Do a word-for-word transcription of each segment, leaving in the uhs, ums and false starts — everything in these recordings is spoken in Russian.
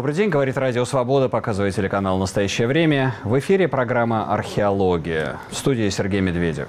Добрый день, говорит Радио Свобода, показывает телеканал «Настоящее время». В эфире программа «Археология». В студии Сергей Медведев.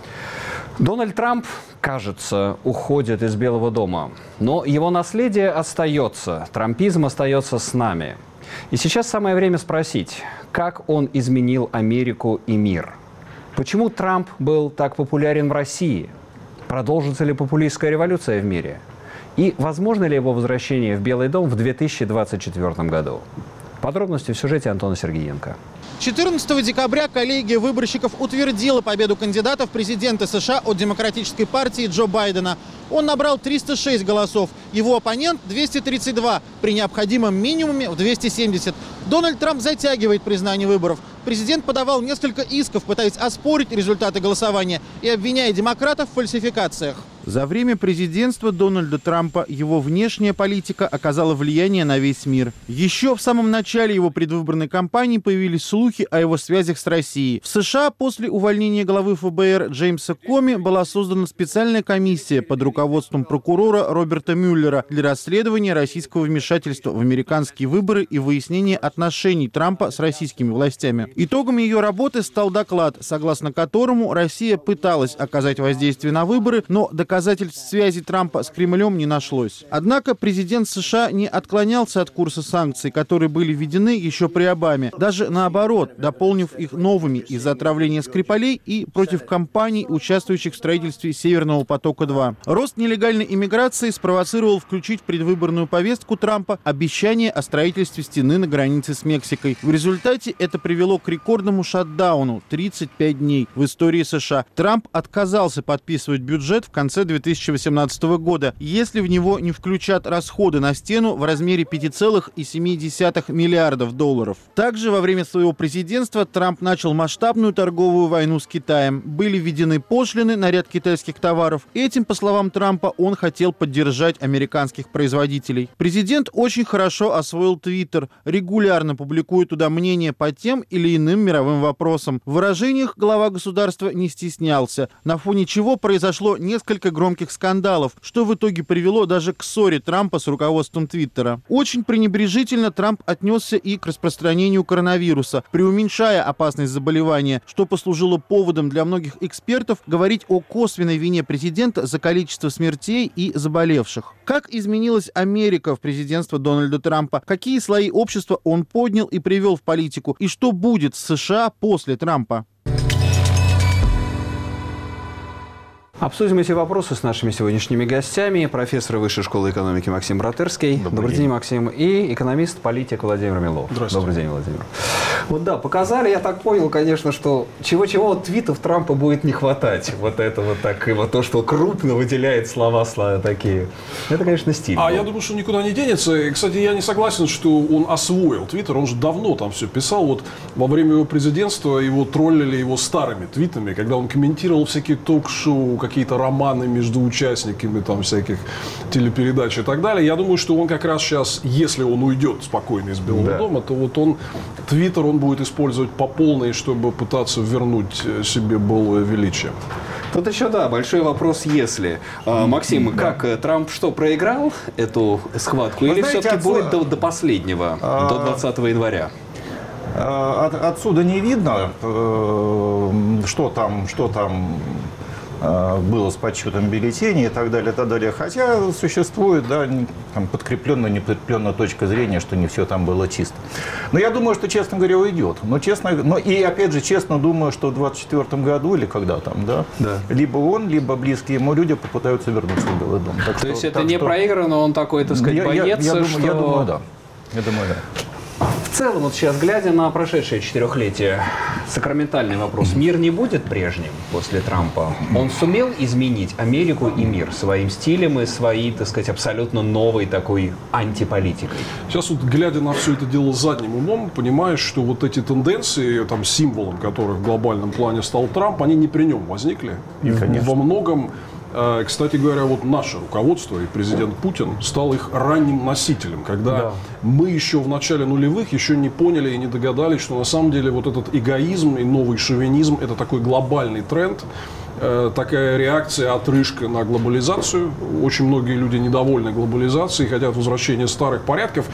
Дональд Трамп, кажется, уходит из Белого дома. Но его наследие остается, трампизм остается с нами. И сейчас самое время спросить, как он изменил Америку и мир? Почему Трамп был так популярен в России? Продолжится ли популистская революция в мире? И возможно ли его возвращение в Белый дом в две тысячи двадцать четвёртом году? Подробности в сюжете Антона Сергеенко. четырнадцатого декабря коллегия выборщиков утвердила победу кандидата в президенты США от Демократической партии Джо Байдена. Он набрал триста шесть голосов, его оппонент – двести тридцать два, при необходимом минимуме в двести семьдесят. Дональд Трамп затягивает признание выборов. Президент подавал несколько исков, пытаясь оспорить результаты голосования и обвиняя демократов в фальсификациях. За время президентства Дональда Трампа его внешняя политика оказала влияние на весь мир. Еще в самом начале его предвыборной кампании появились слухи о его связях с Россией. В США после увольнения главы эф бэ эр Джеймса Коми была создана специальная комиссия под руководством прокурора Роберта Мюллера для расследования российского вмешательства в американские выборы и выяснения отношений Трампа с российскими властями. Итогом ее работы стал доклад, согласно которому Россия пыталась оказать воздействие на выборы, но доказательств Доказательств связи Трампа с Кремлем не нашлось. Однако президент США не отклонялся от курса санкций, которые были введены еще при Обаме. Даже наоборот, дополнив их новыми из-за отравления Скрипалей и против компаний, участвующих в строительстве Северного потока-два. Рост нелегальной иммиграции спровоцировал включить в предвыборную повестку Трампа обещание о строительстве стены на границе с Мексикой. В результате это привело к рекордному шатдауну – тридцать пять дней в истории США. Трамп отказался подписывать бюджет в конце две тысячи восемнадцатого года, если в него не включат расходы на стену в размере пяти целых семи десятых миллиардов долларов. Также во время своего президентства Трамп начал масштабную торговую войну с Китаем. Были введены пошлины на ряд китайских товаров. Этим, по словам Трампа, он хотел поддержать американских производителей. Президент очень хорошо освоил Твиттер, регулярно публикует туда мнения по тем или иным мировым вопросам. В выражениях глава государства не стеснялся, на фоне чего произошло несколько громких скандалов, что в итоге привело даже к ссоре Трампа с руководством Твиттера. Очень пренебрежительно Трамп отнесся и к распространению коронавируса, преуменьшая опасность заболевания, что послужило поводом для многих экспертов говорить о косвенной вине президента за количество смертей и заболевших. Как изменилась Америка в президентство Дональда Трампа? Какие слои общества он поднял и привел в политику? И что будет с США после Трампа? Обсудим эти вопросы с нашими сегодняшними гостями. Профессор Высшей школы экономики Максим Братерский. Добрый, Добрый день. день, Максим. И экономист-политик Владимир Милов. Здравствуйте. Добрый день, Владимир. Вот да, показали, я так понял, конечно, что чего-чего вот твитов Трампа будет не хватать. Вот это вот так, и вот то, что крупно выделяет слова, слова такие. Это, конечно, стиль. А был. Я думаю, что никуда не денется. И, кстати, я не согласен, что он освоил Твиттер. Он же давно там все писал. Вот во время его президентства его троллили его старыми твитами, когда он комментировал всякие ток-шоу, какие-то романы между участниками там всяких телепередач и так далее. Я думаю, что он как раз сейчас, если он уйдет спокойно из Белого да. дома, то вот он Твиттер он будет использовать по полной, чтобы пытаться вернуть себе былое величие. Тут еще, да, большой вопрос, если. А, Максим, да. как Трамп что, проиграл эту схватку? Вы или знаете, все-таки отсюда... будет до, до последнего, а... до двадцатого января? От, отсюда не видно, что там, что там было с подсчетом бюллетеней и так далее, и так далее. Хотя существует, да, там, подкрепленная, неподкрепленная точка зрения, что не все там было чисто. Но я думаю, что, честно говоря, уйдет. Но, честно, но и, опять же, честно думаю, что в двадцать четвёртом году или когда там, да, да. либо он, либо близкие ему люди попытаются вернуться в Белый дом. Так То что, есть это так не что... проиграно, он такой, так сказать, я, боец, я, я, думаю, что... я думаю, да. Я думаю, да. В целом, вот сейчас, глядя на прошедшее четырехлетие, сакраментальный вопрос. Мир не будет прежним после Трампа? Он сумел изменить Америку и мир своим стилем и своей, так сказать, абсолютно новой такой антиполитикой? Сейчас вот, глядя на все это дело задним умом, понимаешь, что вот эти тенденции, там, символом которых в глобальном плане стал Трамп, они не при нем возникли. И Конечно. во многом... Кстати говоря, вот наше руководство и президент Путин стал их ранним носителем, когда да. мы еще в начале нулевых еще не поняли и не догадались, что на самом деле вот этот эгоизм и новый шовинизм – это такой глобальный тренд, э, такая реакция, отрыжка на глобализацию. Очень многие люди недовольны глобализацией, хотят возвращения старых порядков.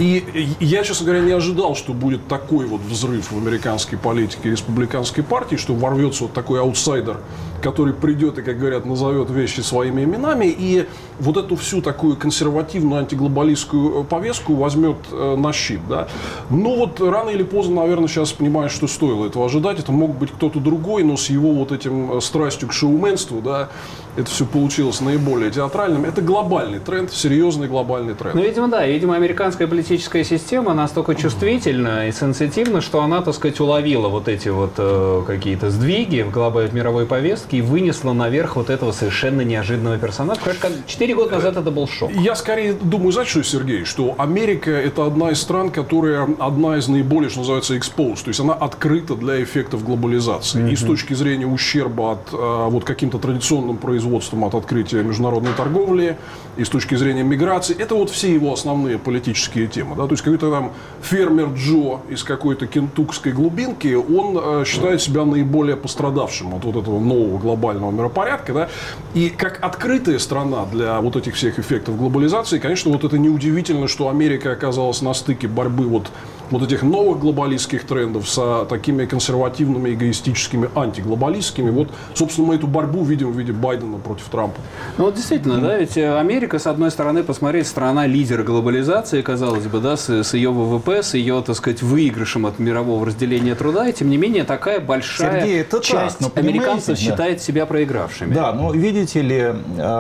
И я, честно говоря, не ожидал, что будет такой вот взрыв в американской политике республиканской партии, что ворвется вот такой аутсайдер, который придет и, как говорят, назовет вещи своими именами, и вот эту всю такую консервативную антиглобалистскую повестку возьмет э, на щит. Да? Ну вот рано или поздно, наверное, сейчас понимаешь, что стоило этого ожидать. Это мог быть кто-то другой, но с его вот этим страстью к шоуменству, да, это все получилось наиболее театральным. Это глобальный тренд, серьезный глобальный тренд. Ну, видимо, да. Видимо, американская политическая система настолько чувствительна и сенситивна, что она, так сказать, уловила вот эти вот э, какие-то сдвиги в глобальной мировой повестке и вынесла наверх вот этого совершенно неожиданного персонажа. Конечно, четыре года назад это был шок. Я скорее думаю, знаете что, Сергей, что Америка – это одна из стран, которая одна из наиболее, что называется, exposed, то есть она открыта для эффектов глобализации. Mm-hmm. И с точки зрения ущерба от э, вот каким-то традиционным производством, от открытия международной торговли, и с точки зрения миграции, это вот все его основные политические темы. Да? То есть какой-то там фермер Джо из какой-то кентукской глубинки, он э, считает себя наиболее пострадавшим от вот этого нового глобального миропорядка. Да? И как открытая страна для вот этих всех эффектов глобализации, конечно, вот это неудивительно, что Америка оказалась на стыке борьбы вот, вот этих новых глобалистских трендов с такими консервативными, эгоистическими, антиглобалистскими. Вот, собственно, мы эту борьбу видим в виде Байдена против Трампа. Ну вот действительно, mm. да, ведь Америка, с одной стороны, посмотреть, страна лидера глобализации, казалось бы, да, с, с ее ВВП, с ее, так сказать, выигрышем от мирового разделения труда, и тем не менее такая большая Сергей, это часть так, американцев да. считает себя проигравшими. Да, но видите ли,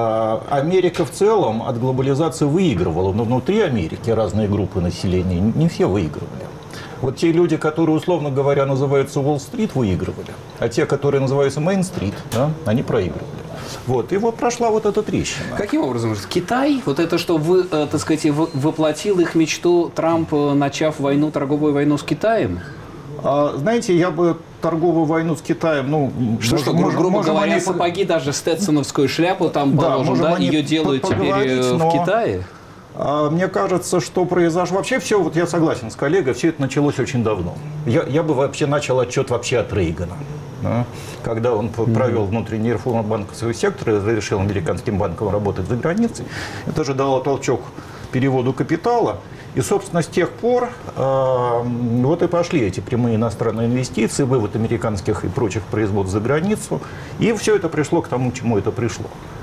Америка в целом от глобализации выигрывала, но внутри Америки разные группы населения не все выигрывали. Вот те люди, которые, условно говоря, называются Уолл-стрит, выигрывали, а те, которые называются Мейн-стрит, да, они проигрывали. Вот. И вот прошла вот эта трещина. Каким образом? Китай, вот это, что вы, э, так сказать, воплотил их мечту Трамп, начав войну, торговую войну с Китаем? А, знаете, я бы торговую войну с Китаем, ну, что, мож, что мож, грубо можем говоря, они... сапоги, даже стетсоновскую шляпу там да, положим, да, ее делают теперь но... в Китае? Мне кажется, что произошло... Вообще все, вот я согласен с коллегой, все это началось очень давно. Я, я бы вообще начал отчет вообще от Рейгана. Да? Когда он mm-hmm. провел внутреннюю реформу банковского сектора, разрешил американским банкам работать за границей, это же дало толчок переводу капитала. И, собственно, с тех пор э, вот и пошли эти прямые иностранные инвестиции, вывод американских и прочих производств за границу. И все это пришло к тому, к чему это пришло.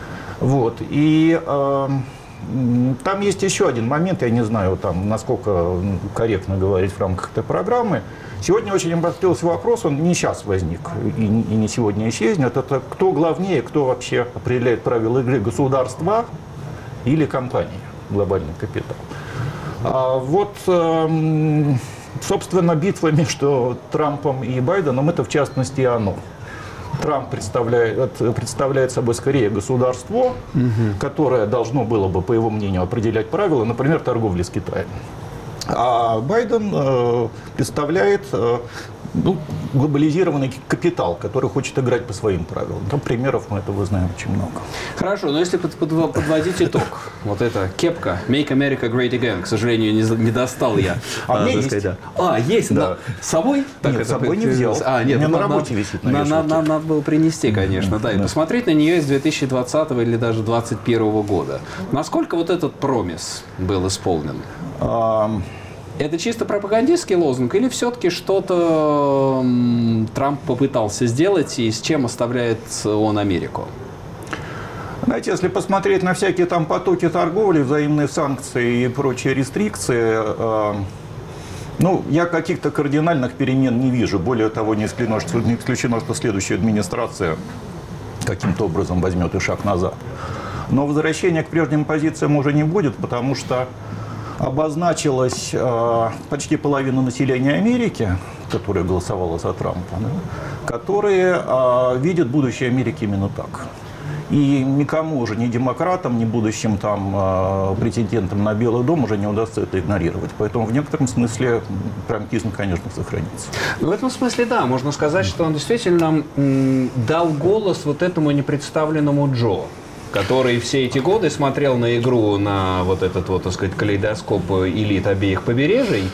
Вот. И... Э, Там есть еще один момент, я не знаю, там, насколько корректно говорить в рамках этой программы. Сегодня очень обострился вопрос, он не сейчас возник и, и не сегодня исчезнет. Это кто главнее, кто вообще определяет правила игры, государства или компании, глобальный капитал. А вот, собственно, битва между Трампом и Байденом, это в частности оно. Трамп представляет, представляет собой скорее государство, угу. которое должно было бы, по его мнению, определять правила, например, торговли с Китаем. А Байден э, представляет э, ну, глобализированный капитал, который хочет играть по своим правилам. Там примеров мы этого знаем очень много. Хорошо, но если под, под, подводить итог, вот эта кепка «Make America Great Again», к сожалению, не, не достал я. А, а, есть. Сказать, да. а есть, да. С собой? Так, нет, с собой не взял. А, нет, у меня ну, на работе надо, висит на на, вешалке. Надо, надо было принести, конечно, mm-hmm. да, и да. посмотреть на нее из две тысячи двадцатого или даже две тысячи двадцать первого года. Насколько вот этот промис был исполнен? А... Это чисто пропагандистский лозунг или все-таки что-то м, Трамп попытался сделать и с чем оставляет он Америку? Знаете, если посмотреть на всякие там потоки торговли, взаимные санкции и прочие рестрикции, э, ну, я каких-то кардинальных перемен не вижу. Более того, не исключено, что, не исключено, что следующая администрация каким-то образом возьмет и шаг назад. Но возвращения к прежним позициям уже не будет, потому что обозначилась э, почти половина населения Америки, которая голосовала за Трампа, да, которые э, видят будущее Америки именно так. И никому уже, ни демократам, ни будущим там, э, претендентам на Белый дом уже не удастся это игнорировать. Поэтому в некотором смысле трампизм, конечно, сохранится. В этом смысле, да, можно сказать, что он действительно м, дал голос вот этому непредставленному Джо, который все эти годы смотрел на игру, на вот этот вот, так сказать, калейдоскоп элит обеих побережий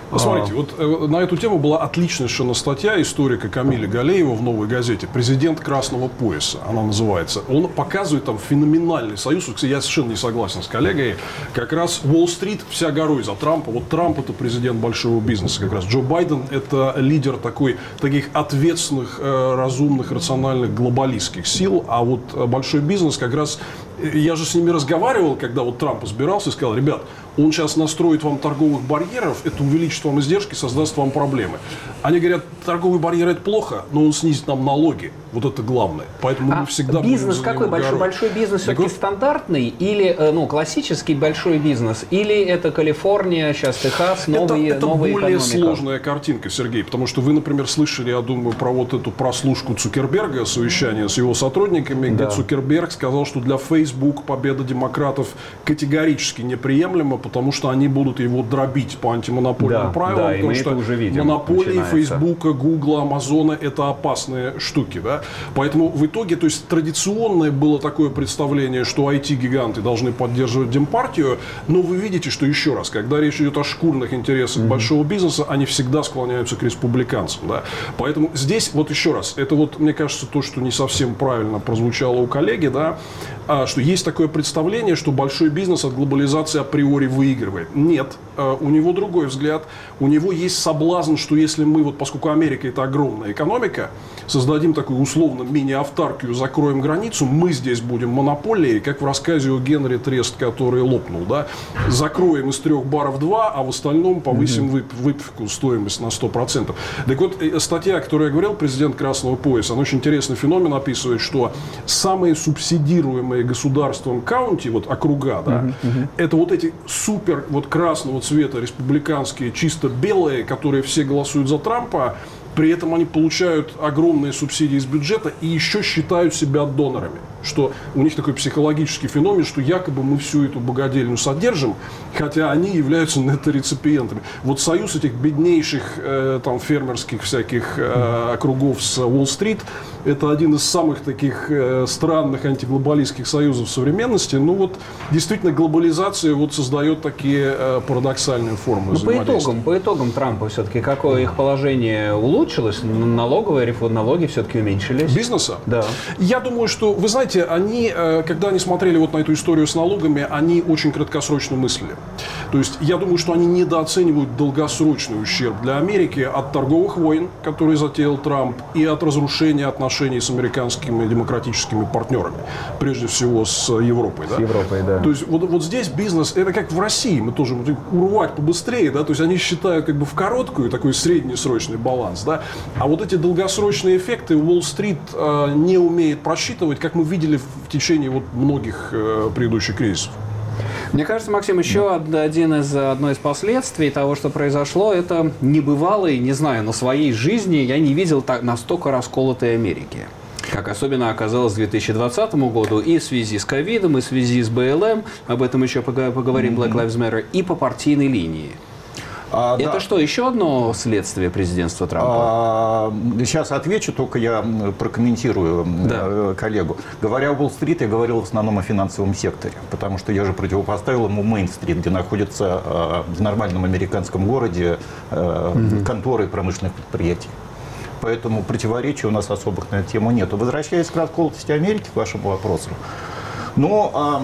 Смотрите, вот э, на эту тему была отличная совершенно статья историка Камиля Галеева в «Новой газете». «Президент красного пояса» она называется. Он показывает там феноменальный союз. Я совершенно не согласен с коллегой. Как раз Уолл-стрит вся горой за Трампа. Вот Трамп – это президент большого бизнеса. Как раз Джо Байден – это лидер такой, таких ответственных, э, разумных, рациональных, глобалистских сил. А вот э, большой бизнес как раз... Я же с ними разговаривал, когда вот Трамп избирался, и сказал: ребят, он сейчас настроит вам торговых барьеров, это увеличит вам издержки, создаст вам проблемы. Они говорят, торговые барьеры – это плохо, но он снизит нам налоги. Вот это главное. Поэтому а мы всегда бизнес будем какой? Большой, большой бизнес все-таки вот... стандартный? Или, ну, классический большой бизнес? Или это Калифорния, сейчас Техас, новые, это, новые это более экономика? сложная картинка, Сергей. Потому что вы, например, слышали, я думаю, про вот эту прослушку Цукерберга, совещание с его сотрудниками, да. где Цукерберг сказал, что для Facebook победа демократов категорически неприемлема, потому что они будут его дробить по антимонопольным да, правилам. Да, потому и что мы это уже видим, монополии начинается. Фейсбука, Гугла, Амазона – это опасные штуки. Да? Поэтому в итоге, то есть традиционное было такое представление, что ай ти-гиганты должны поддерживать демпартию, но вы видите, что еще раз, когда речь идет о шкурных интересах mm-hmm. большого бизнеса, они всегда склоняются к республиканцам. Да? Поэтому здесь, вот еще раз, это вот, мне кажется, то, что не совсем правильно прозвучало у коллеги, да, что есть такое представление, что большой бизнес от глобализации априори выигрывает. Нет, у него другой взгляд. У него есть соблазн, что если мы, вот поскольку Америка – это огромная экономика, создадим такую условно мини-автаркию, закроем границу, мы здесь будем монополией, как в рассказе о Генри Трест, который лопнул. Да? Закроем из трех баров два, а в остальном повысим mm-hmm. выпивку, стоимость на сто процентов. Так вот, статья, о которой я говорил, президент Красного пояса, она очень интересный феномен описывает, что самые субсидируемые государством каунти, вот округа, да, uh-huh, uh-huh. это вот эти супер вот красного цвета республиканские, чисто белые, которые все голосуют за Трампа, при этом они получают огромные субсидии из бюджета и еще считают себя донорами. Что у них такой психологический феномен, что якобы мы всю эту богадельню содержим, хотя они являются неттореципиентами. Вот союз этих беднейших э, там, фермерских всяких э, округов с Уолл-стрит – это один из самых таких э, странных антиглобалистских союзов современности. Ну вот действительно глобализация вот создает такие э, парадоксальные формы ну, взаимодействия. По итогам, по итогам Трампа все-таки какое их положение улучшилось? Налоговые реформы, налоги все-таки уменьшились? Бизнеса? Да. Я думаю, что, вы знаете, они, когда они смотрели вот на эту историю с налогами, они очень краткосрочно мыслили. То есть я думаю, что они недооценивают долгосрочный ущерб для Америки от торговых войн, которые затеял Трамп, и от разрушения отношений с американскими демократическими партнерами, прежде всего с Европой. С да? Европой, да. То есть вот, вот здесь бизнес, это как в России, мы тоже вот, урвать побыстрее, да, то есть они считают как бы в короткую такой среднесрочный баланс, да, а вот эти долгосрочные эффекты Уолл-стрит э, не умеет просчитывать, как мы видели в течение вот многих э, предыдущих кризисов. Мне кажется, Максим, еще один из, одно из последствий того, что произошло, это небывалый, не знаю, на своей жизни я не видел так, настолько расколотой Америки. Как особенно оказалось к две тысячи двадцатому году и в связи с ковидом, и в связи с бэ эл эм, об этом еще поговорим, Black Lives Matter, и по партийной линии. А, Это да. что, еще одно следствие президентства Трампа? А, сейчас отвечу, только я прокомментирую да. коллегу. Говоря о Уолл-стрит, я говорил в основном о финансовом секторе, потому что я же противопоставил ему Мейн-стрит, где находятся в нормальном американском городе угу. конторы промышленных предприятий. Поэтому противоречий у нас особых на эту тему нет. Возвращаясь к расколотости Америки, к вашему вопросу, ну, а,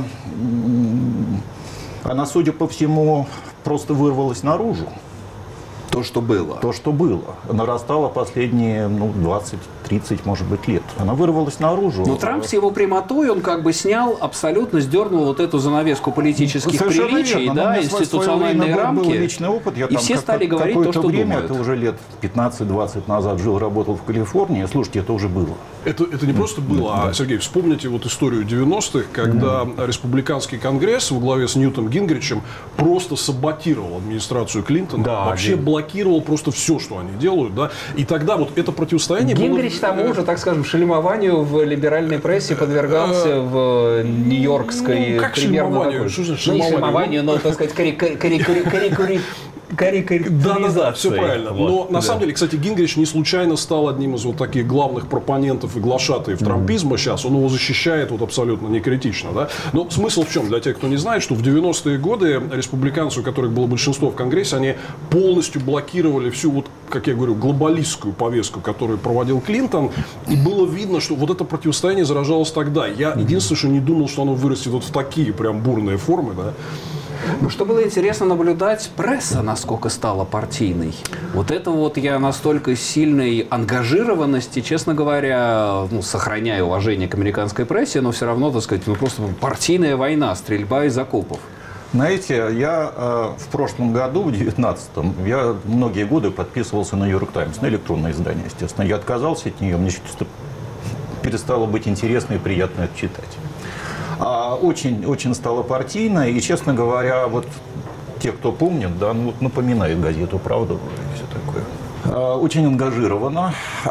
она, судя по всему, просто вырвалась наружу. То, что было. То, что было. Нарастало последние ну, двадцать-тридцать, может быть, лет. Она вырвалась наружу. Но Трамп с его прямотой, он как бы снял, абсолютно сдернул вот эту занавеску политических Совершенно приличий, верно. да, институциональные рамки. Был личный опыт. Я и там все как, стали говорить то, что время, думают. Это уже лет пятнадцать-двадцать назад жил, работал в Калифорнии. Слушайте, это уже было. Это, это не просто было, а, Сергей, вспомните вот историю девяностых, когда mm. республиканский конгресс во главе с Ньютом Гингричем просто саботировал администрацию Клинтона, да, вообще один. блокировал просто все, что они делают, да, и тогда вот это противостояние Гингрич было... тому же, так скажем, шельмованию в либеральной прессе подвергался в нью-йоркской... Ну, как шельмованию? Что же шельмованию? Ну, не шельмованию, но, так сказать, карикатуре... Да, да, да, все правильно. Вот, Но на да. самом деле, кстати, Гингрич не случайно стал одним из вот таких главных пропонентов и глашатаев трампизма сейчас. Он его защищает вот абсолютно некритично. Да? Но смысл в чем? Для тех, кто не знает, что в девяностые годы республиканцы, у которых было большинство в Конгрессе, они полностью блокировали всю вот, как я говорю, глобалистскую повестку, которую проводил Клинтон. И было видно, что вот это противостояние заражалось тогда. Я единственное, что не думал, что оно вырастет вот в такие прям бурные формы. Да? Ну, что было интересно наблюдать, пресса насколько стала партийной. Вот это вот я настолько сильной ангажированности, честно говоря, ну, сохраняя уважение к американской прессе, но все равно, так сказать, ну просто партийная война, стрельба из окопов. Знаете, я э, в прошлом году, в девятнадцатом, я многие годы подписывался на «Нью-Йорк Таймс», на электронное издание, естественно. Я отказался от нее, мне что-то перестало быть интересно и приятно это читать. Очень, очень стало партийно, и, честно говоря, вот те, кто помнит, да, ну, вот напоминают газету «Правда» и все такое. Очень ангажировано,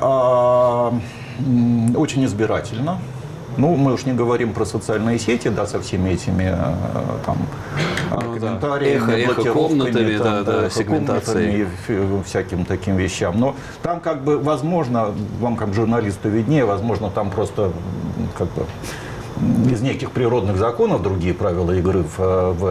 очень избирательно. Ну, мы уж не говорим про социальные сети, да, со всеми этими там, ну, комментариями, да. эхо, блокировками, эхо там, да, да, сегментацией, всяким таким вещам. Но там как бы, возможно, вам как журналисту виднее, возможно, там просто как бы из неких природных законов другие правила игры в,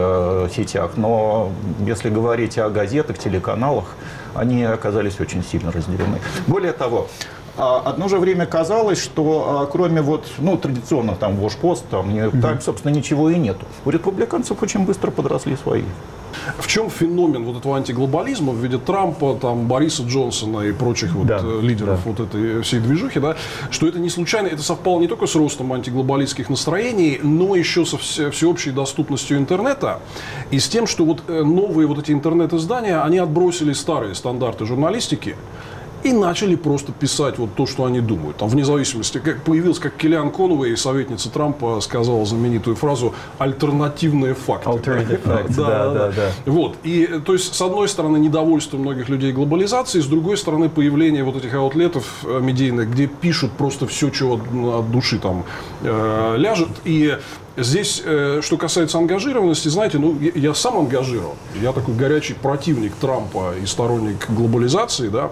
в сетях, но если говорить о газетах, телеканалах, они оказались очень сильно разделены. Более того, одно же время казалось, что кроме вот, ну, традиционно там Washpost, там, mm-hmm. там, собственно, ничего и нету. У республиканцев очень быстро подросли свои. В чем феномен вот этого антиглобализма в виде Трампа, там, Бориса Джонсона и прочих вот, да, лидеров да. вот этой всей движухи, да, что это не случайно, это совпало не только с ростом антиглобалистских настроений, но еще со всеобщей доступностью интернета и с тем, что вот новые вот эти интернет-издания, они отбросили старые стандарты журналистики и начали просто писать вот то, что они думают. Там, вне зависимости, как появился, как Келлиан Конуэй, советница Трампа, сказала знаменитую фразу «альтернативные факты». Alternative facts, да, да, да, да, да. Вот. И, то есть, с одной стороны, недовольство многих людей глобализацией, с другой стороны, появление вот этих аутлетов медийных, где пишут просто все, чего от души там э, ляжет. И здесь, э, что касается ангажированности, знаете, ну, я, я сам ангажирован. Я такой горячий противник Трампа и сторонник глобализации, да.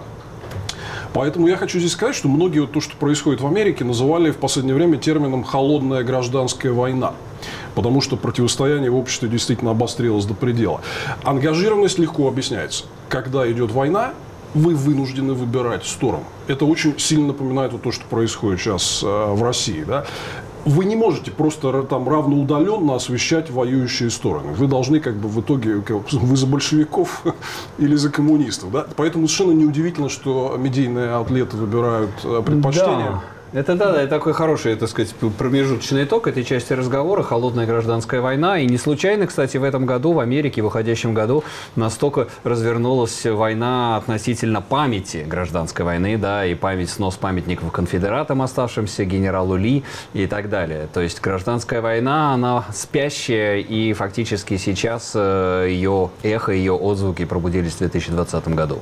Поэтому я хочу здесь сказать, что многие вот то, что происходит в Америке, называли в последнее время термином «холодная гражданская война». Потому что противостояние в обществе действительно обострилось до предела. Ангажированность легко объясняется. Когда идет война, вы вынуждены выбирать сторону. Это очень сильно напоминает вот то, что происходит сейчас э, в России. Да? Вы не можете просто там равноудаленно освещать воюющие стороны. Вы должны как бы в итоге, вы за большевиков или за коммунистов. Да? Поэтому совершенно неудивительно, что медийные аутлеты выбирают предпочтения. Да. Это да, это такой хороший, так сказать, промежуточный итог этой части разговора. Холодная гражданская война. И не случайно, кстати, в этом году в Америке, в уходящем году, настолько развернулась война относительно памяти гражданской войны, да, и память, снос памятников конфедератам, оставшимся, генералу Ли и так далее. То есть гражданская война, она спящая, и фактически сейчас ее эхо, ее отзвуки пробудились в две тысячи двадцатом году.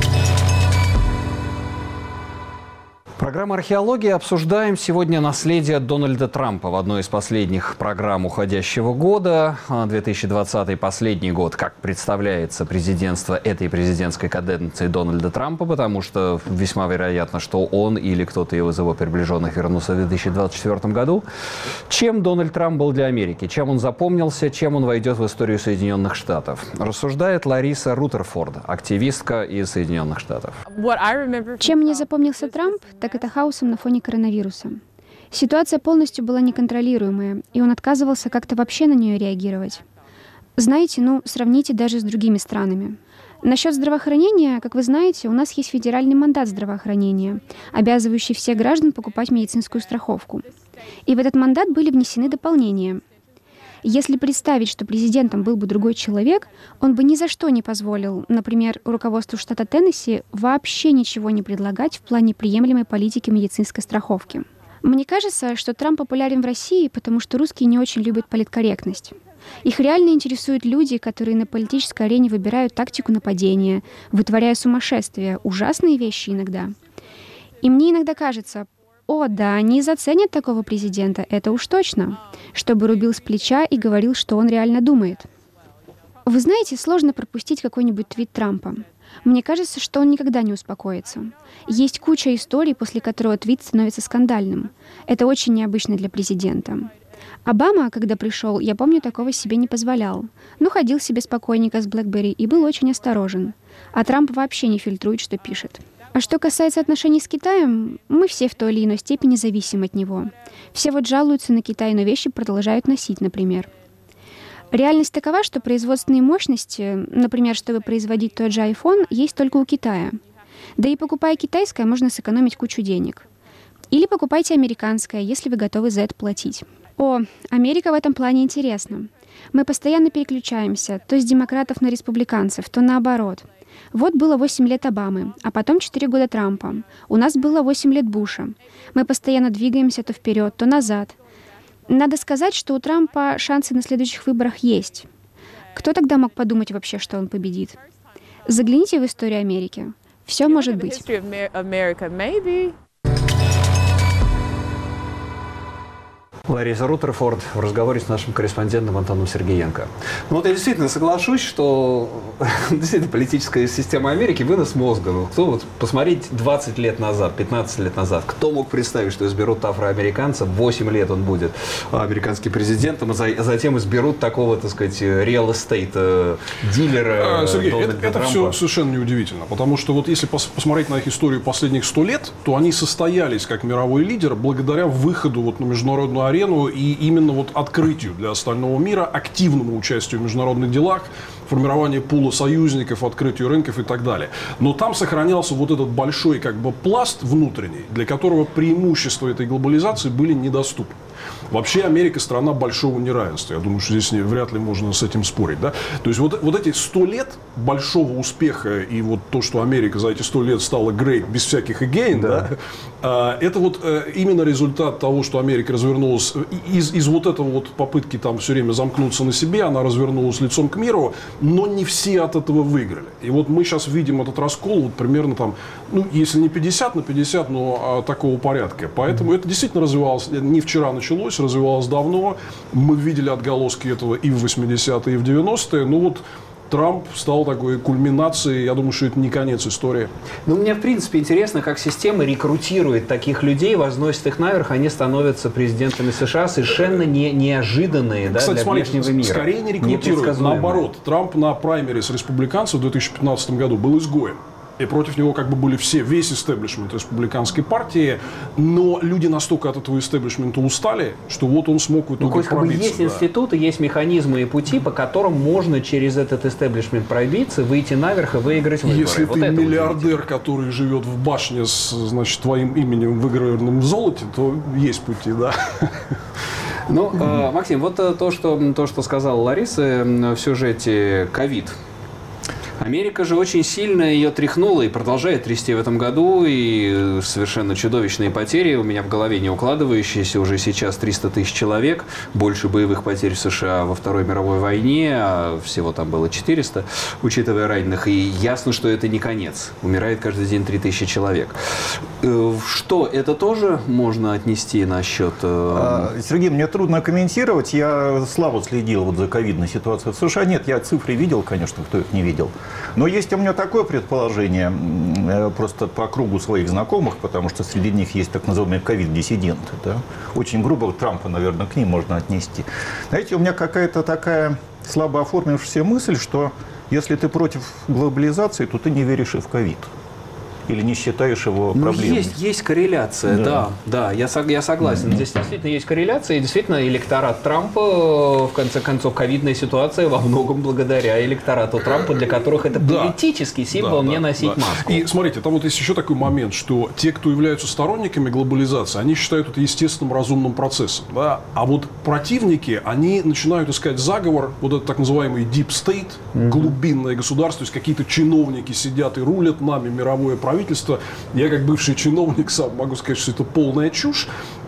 Программа «Археология». Обсуждаем сегодня наследие Дональда Трампа в одной из последних программ уходящего года. две тысячи двадцатый последний год, как представляется президентство этой президентской каденции Дональда Трампа, потому что весьма вероятно, что он или кто-то из его приближенных вернулся в две тысячи двадцать четвёртом году. Чем Дональд Трамп был для Америки? Чем он запомнился? Чем он войдет в историю Соединенных Штатов? Рассуждает Лариса Рутерфорд, активистка из Соединенных Штатов. Чем мне запомнился Трамп, так это хаосом на фоне коронавируса. Ситуация полностью была неконтролируемая, и он отказывался как-то вообще на нее реагировать. Знаете, ну, сравните даже с другими странами. Насчет здравоохранения, как вы знаете, у нас есть федеральный мандат здравоохранения, обязывающий всех граждан покупать медицинскую страховку. И в этот мандат были внесены дополнения. Если представить, что президентом был бы другой человек, он бы ни за что не позволил, например, руководству штата Теннесси вообще ничего не предлагать в плане приемлемой политики медицинской страховки. Мне кажется, что Трамп популярен в России, потому что русские не очень любят политкорректность. Их реально интересуют люди, которые на политической арене выбирают тактику нападения, вытворяя сумасшествие, ужасные вещи иногда. И мне иногда кажется, о, да, они заценят такого президента, это уж точно, чтобы рубил с плеча и говорил, что он реально думает. Вы знаете, сложно пропустить какой-нибудь твит Трампа. Мне кажется, что он никогда не успокоится. Есть куча историй, после которого твит становится скандальным. Это очень необычно для президента. Обама, когда пришел, я помню, такого себе не позволял. Ну, ходил себе спокойненько с BlackBerry и был очень осторожен. А Трамп вообще не фильтрует, что пишет. А что касается отношений с Китаем, мы все в той или иной степени зависим от него. Все вот жалуются на Китай, но вещи продолжают носить, например. Реальность такова, что производственные мощности, например, чтобы производить тот же iPhone, есть только у Китая. Да и покупая китайское, можно сэкономить кучу денег. Или покупайте американское, если вы готовы за это платить. О, Америка в этом плане интересна. Мы постоянно переключаемся, то с демократов на республиканцев, то наоборот. Вот было восемь лет Обамы, а потом четыре года Трампа. У нас было восемь лет Буша. Мы постоянно двигаемся то вперед, то назад. Надо сказать, что у Трампа шансы на следующих выборах есть. Кто тогда мог подумать вообще, что он победит? Загляните в историю Америки. Все может быть. Лариса Руттерфорд в разговоре с нашим корреспондентом Антоном Сергеенко. Ну вот я действительно соглашусь, что действительно политическая система Америки вынос мозга. Ну, кто вот посмотреть двадцать лет назад, пятнадцать лет назад, кто мог представить, что изберут афроамериканца, восемь лет он будет американским президентом, а затем изберут такого, так сказать, real estate дилера. А, Сергей, Дональда это, это Трампа. все совершенно неудивительно, потому что вот если пос посмотреть на их историю последних сто лет, то они состоялись как мировой лидер благодаря выходу вот на международную арену и именно вот открытию для остального мира, активному участию в международных делах, формированию пула союзников, открытию рынков и так далее. Но там сохранялся вот этот большой как бы пласт внутренний, для которого преимущества этой глобализации были недоступны. Вообще Америка страна большого неравенства. Я думаю, что здесь не, вряд ли можно с этим спорить. Да? То есть вот, вот эти сто лет большого успеха и вот то, что Америка за эти сто лет стала great без всяких again, да. Да, это вот именно результат того, что Америка развернулась из, из вот этого вот попытки там все время замкнуться на себе, она развернулась лицом к миру, но не все от этого выиграли. И вот мы сейчас видим этот раскол вот примерно там, ну, если не пятьдесят на пятьдесят, но а, такого порядка. Поэтому это действительно развивалось, не вчера началось, развивалось давно. Мы видели отголоски этого и в восьмидесятые, и в девяностые. Ну вот Трамп стал такой кульминацией. Я думаю, что это не конец истории. Ну, мне, в принципе, интересно, как система рекрутирует таких людей, возносит их наверх, они становятся президентами США совершенно не, неожиданные, да, Кстати, для смотрите, внешнего мира. Скорее не рекрутируют. Наоборот, Трамп на праймерис республиканцев в две тысячи пятнадцатом году был изгоем. И против него как бы были все, весь истеблишмент республиканской партии, но люди настолько от этого истеблишмента устали, что вот он смог в итоге ну, пробиться. Как бы есть да. институты, есть механизмы и пути, по которым можно через этот истеблишмент пробиться, выйти наверх и выиграть выборы. Если вот ты миллиардер, который живет в башне с, значит, твоим именем выгравированным в золоте, то есть пути, да. Ну, э, Максим, вот то что, то, что сказала Лариса в сюжете «Ковид». Америка же очень сильно ее тряхнула и продолжает трясти в этом году, и совершенно чудовищные потери, у меня в голове не укладывающиеся, уже сейчас триста тысяч человек, больше боевых потерь в США во Второй мировой войне, а всего там было четыреста, учитывая раненых, и ясно, что это не конец, умирает каждый день три тысячи человек. Что, это тоже можно отнести на счет... Сергей, мне трудно комментировать, я слабо следил вот за ковидной ситуацией в США, нет, я цифры видел, конечно, кто их не видел. Но есть у меня такое предположение, просто по кругу своих знакомых, потому что среди них есть так называемые ковид-диссиденты. Да? Очень грубо Трампа, наверное, к ним можно отнести. Знаете, у меня какая-то такая слабо оформившаяся мысль, что если ты против глобализации, то ты не веришь и в ковид. Или не считаешь его проблемой? Ну, есть, есть корреляция, да, да, да я, сог, я согласен. Mm-hmm. Здесь действительно есть корреляция, и действительно электорат Трампа, в конце концов, ковидная ситуация во многом благодаря электорату Трампа, для которых это да. политический символ, да, не да, носить да. маску. И смотрите, там вот есть еще такой момент, что те, кто являются сторонниками глобализации, они считают это естественным, разумным процессом. Да? А вот противники, они начинают искать заговор, вот этот так называемый deep state, mm-hmm. глубинное государство, то есть какие-то чиновники сидят и рулят нами, мировое правительство. Я, как бывший чиновник, сам могу сказать, что это полная чушь.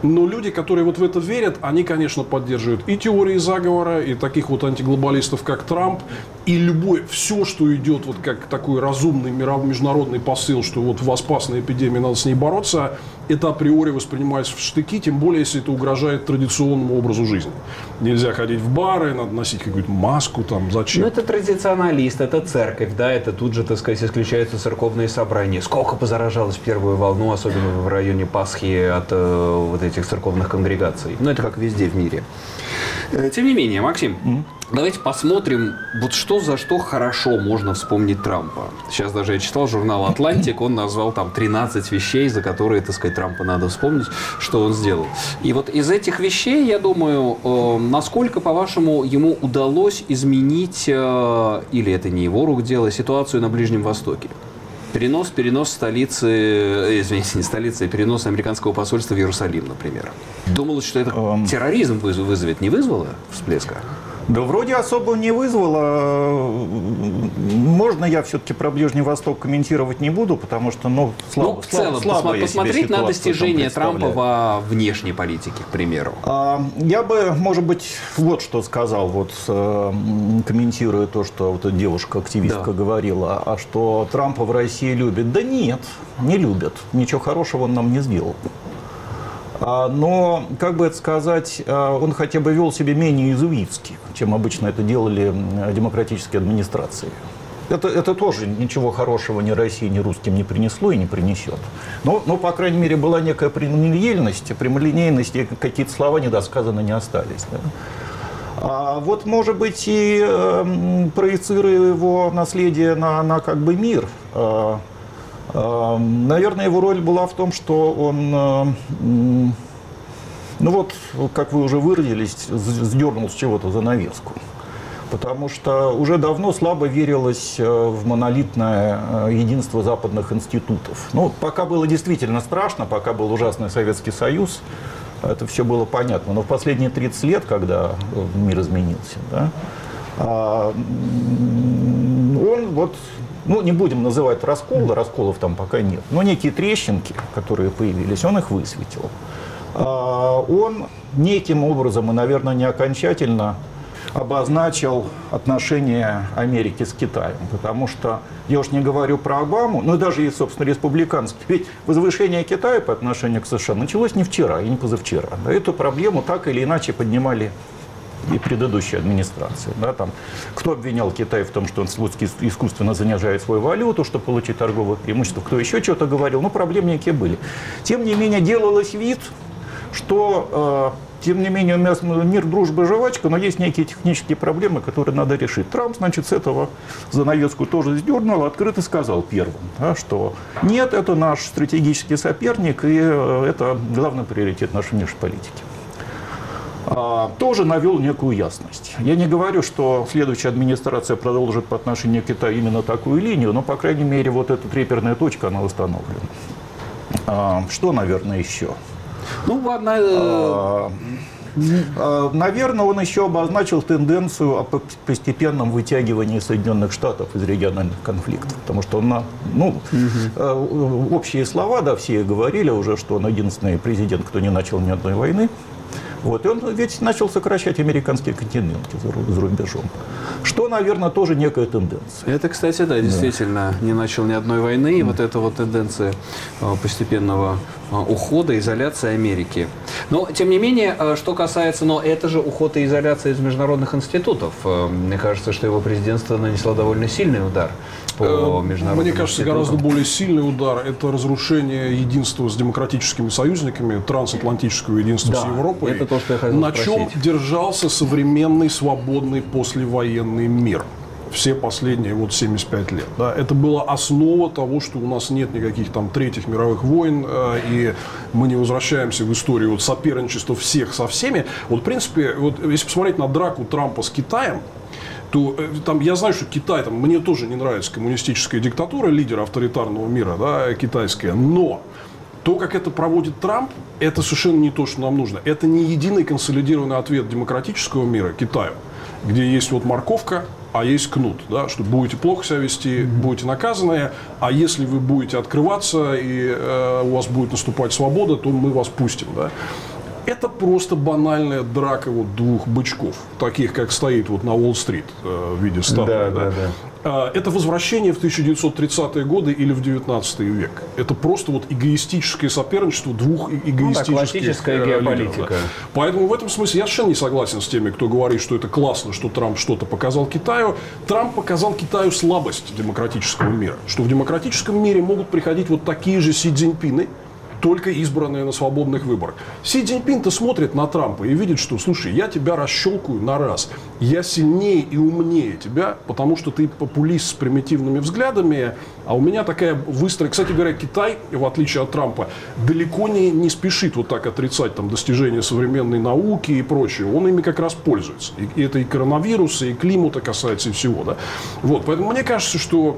Но люди, которые вот в это верят, они, конечно, поддерживают и теории заговора, и таких вот антиглобалистов, как Трамп, и любое, все, что идет вот как такой разумный мировой, международный посыл, что вот в опасной эпидемии надо с ней бороться, это априори воспринимается в штыки, тем более, если это угрожает традиционному образу жизни. Нельзя ходить в бары, надо носить какую-то маску, там, зачем? Ну, это традиционалист, это церковь, да, это тут же, так сказать, исключаются церковные собрания. Сколько позаражалось в первую волну, особенно в районе Пасхи, от э, вот этих церковных конгрегаций. Ну, это как везде в мире. Тем не менее, Максим, mm-hmm. давайте посмотрим, вот что за что хорошо можно вспомнить Трампа. Сейчас даже я читал журнал «Атлантик», он назвал там тринадцать вещей, за которые, так сказать, Трампа надо вспомнить, что он сделал. И вот из этих вещей, я думаю, э, насколько, по-вашему, ему удалось изменить, э, или это не его рук дело, ситуацию на Ближнем Востоке? Перенос, перенос столицы, э, извините, не столицы, а перенос американского посольства в Иерусалим, например. Думалось, что это um, терроризм вызовет, не вызвало всплеска? Да вроде особо не вызвало. Можно я все-таки про Ближний Восток комментировать не буду, потому что, ну, слабо, ну в целом, слабо посма- посмотреть на достижения Трампа во внешней политике, к примеру. А, я бы, может быть, вот что сказал, вот комментируя то, что вот эта девушка-активистка да. говорила, а что Трампа в России любят. Да нет, не любят. Ничего хорошего он нам не сделал. Но, как бы это сказать, он хотя бы вел себя менее иезуитски, чем обычно это делали демократические администрации. Это, это тоже ничего хорошего ни России, ни русским не принесло и не принесет. Но, но по крайней мере, была некая прямолинейность, прямолинейность, и какие-то слова недосказаны не остались. Да? А вот, может быть, и э, проецируя его наследие на, на как бы мир, э, наверное, его роль была в том, что он, ну вот, как вы уже выразились, сдернул с чего-то занавеску. Потому что уже давно слабо верилось в монолитное единство западных институтов. Ну, пока было действительно страшно, пока был ужасный Советский Союз, это все было понятно. Но в последние тридцать лет, когда мир изменился, да, он вот... Ну, не будем называть расколы, расколов там пока нет, но некие трещинки, которые появились, он их высветил. Он неким образом, и, наверное, не окончательно, обозначил отношения Америки с Китаем. Потому что, я уж не говорю про Обаму, но даже и, собственно, республиканские. Ведь возвышение Китая по отношению к США началось не вчера и не позавчера. Эту проблему так или иначе поднимали и предыдущая администрация. Да, там, кто обвинял Китай в том, что он искусственно занижает свою валюту, чтобы получить торговые преимущества, кто еще что-то говорил, но проблемы некие были. Тем не менее, делалось вид, что, э, тем не менее, у нас мир, дружба, жвачка, но есть некие технические проблемы, которые надо решить. Трамп, значит, с этого занавеску тоже сдернул, открыто сказал первым, да, что нет, это наш стратегический соперник, и э, это главный приоритет нашей внешней политики. Тоже навел некую ясность. Я не говорю, что следующая администрация продолжит по отношению к Китаю именно такую линию, но, по крайней мере, вот эта реперная точка, она восстановлена. Что, наверное, еще? Ну, ладно. А, наверное, он еще обозначил тенденцию о постепенном вытягивании Соединенных Штатов из региональных конфликтов. Потому что он, ну, угу. общие слова, да, все говорили уже, что он единственный президент, кто не начал ни одной войны. Вот, и он ведь начал сокращать американские контингенты за рубежом. Что, наверное, тоже некая тенденция. Это, кстати, да, действительно, да. не начал ни одной войны. И вот эта вот тенденция постепенного ухода, изоляции Америки. Но, тем не менее, что касается... Но это же уход и изоляция из международных институтов. Мне кажется, что его президентство нанесло довольно сильный удар по международным Мне кажется, институтам. гораздо более сильный удар – это разрушение единства с демократическими союзниками, трансатлантического единства да, с Европой. Это то, что я хотел на спросить. чем держался современный, свободный послевоенный мир все последние вот семьдесят пять лет. Да, это была основа того, что у нас нет никаких там третьих мировых войн, э, и мы не возвращаемся в историю вот, соперничества всех со всеми. Вот, в принципе, вот, если посмотреть на драку Трампа с Китаем, то э, там, я знаю, что Китай, там, мне тоже не нравится коммунистическая диктатура, лидер авторитарного мира, да, китайская, но то, как это проводит Трамп, это совершенно не то, что нам нужно. Это не единый консолидированный ответ демократического мира Китаю, где есть вот морковка, а есть кнут, да, что будете плохо себя вести, mm-hmm. будете наказаны, а если вы будете открываться и э, у вас будет наступать свобода, то мы вас пустим. Да. Это просто банальная драка вот двух бычков, таких, как стоит вот на Уолл-стрит э, в виде статуи. Да, да. да, да. Э, это возвращение в тысяча девятьсот тридцатые годы или в девятнадцатый век. Это просто вот эгоистическое соперничество двух эгоистических ну, да, классическая э, геополитика. лидеров. Да. Поэтому в этом смысле я совершенно не согласен с теми, кто говорит, что это классно, что Трамп что-то показал Китаю. Трамп показал Китаю слабость демократического мира. Что в демократическом мире могут приходить вот такие же Си Цзиньпины, только избранные на свободных выборах. Си Цзиньпин-то смотрит на Трампа и видит, что, слушай, я тебя расщелкаю на раз. Я сильнее и умнее тебя, потому что ты популист с примитивными взглядами, а у меня такая выстроена... Кстати говоря, Китай, в отличие от Трампа, далеко не, не спешит вот так отрицать там, достижения современной науки и прочее. Он ими как раз пользуется. И, и это и коронавируса, и климата касается, и всего. Да? Вот, поэтому мне кажется, что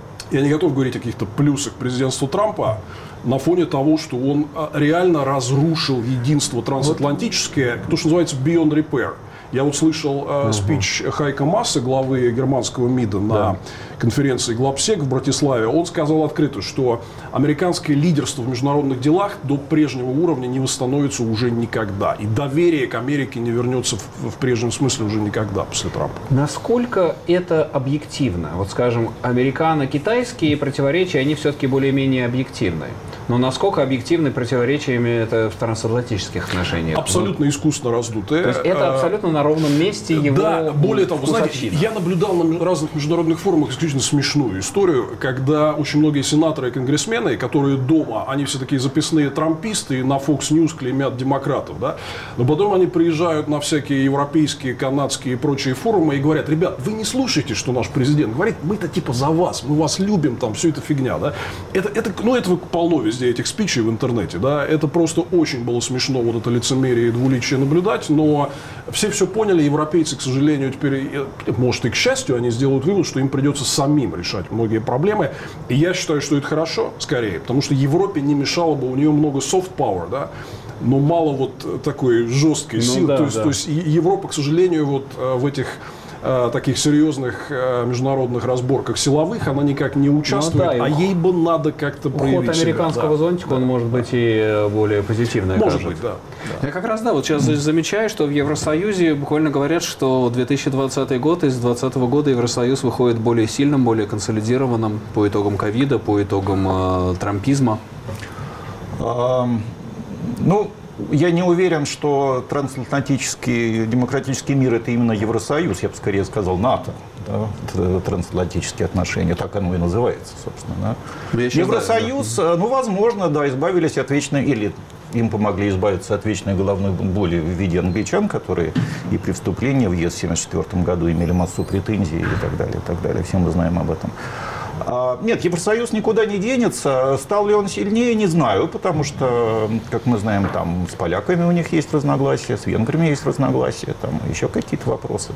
я не готов говорить о каких-то плюсах президентства Трампа, на фоне того, что он реально разрушил единство трансатлантическое, то, что называется beyond repair. Я вот слышал э, спич Хайка Масса, главы германского МИДа, на да. конференции Глобсек в Братиславе. Он сказал открыто, что американское лидерство в международных делах до прежнего уровня не восстановится уже никогда. И доверие к Америке не вернется в, в прежнем смысле уже никогда после Трампа. Насколько это объективно? Вот, скажем, американо-китайские противоречия, они все-таки более-менее объективны. Но насколько объективны противоречиями это в трансатлантических отношениях? Абсолютно вот. Искусственно раздутые. То есть это абсолютно на ровном месте его... Да, более того, знаете, я наблюдал на разных международных форумах исключительно смешную историю, когда очень многие сенаторы и конгрессмены, которые дома, они все такие записные трамписты, и на Fox News клеймят демократов, да, но потом они приезжают на всякие европейские, канадские и прочие форумы и говорят: ребят, вы не слушаете, что наш президент говорит, мы-то типа за вас, мы вас любим, там, все это фигня, да. Это, это, ну, этого полно везде этих спичей в интернете, да, это просто очень было смешно, вот это лицемерие и двуличие наблюдать, но все все поняли, европейцы, к сожалению, теперь, может и к счастью, они сделают вывод, что им придется самим решать многие проблемы, и я считаю, что это хорошо, скорее, потому что Европе не мешало бы, у нее много soft power, да, но мало вот такой жесткой силы, ну, да, то, есть, да. то есть Европа, к сожалению, вот в этих таких серьезных международных разборках силовых, она никак не участвует, ну, да, а ей бы надо как-то проявить себя. Уход американского да. зонтика, да. он может быть и более позитивный. Может окажет. быть, да. да. Я как раз, да, вот сейчас mm. замечаю, что в Евросоюзе буквально говорят, что две тысячи двадцатый год, из две тысячи двадцатого года Евросоюз выходит более сильным, более консолидированным по итогам ковида, по итогам э, трампизма. Um, ну, я не уверен, что трансатлантический демократический мир – это именно Евросоюз, я бы скорее сказал НАТО. Да, трансатлантические отношения, так оно и называется, собственно. Да. Евросоюз, да. ну, возможно, да, избавились от вечной, или им помогли избавиться от вечной головной боли в виде англичан, которые и при вступлении в ЕС в тысяча девятьсот семьдесят четвёртом году имели массу претензий и так далее, и так далее. Все мы знаем об этом. Нет, Евросоюз никуда не денется. Стал ли он сильнее, не знаю, потому что, как мы знаем, там с поляками у них есть разногласия, с венграми есть разногласия, там еще какие-то вопросы.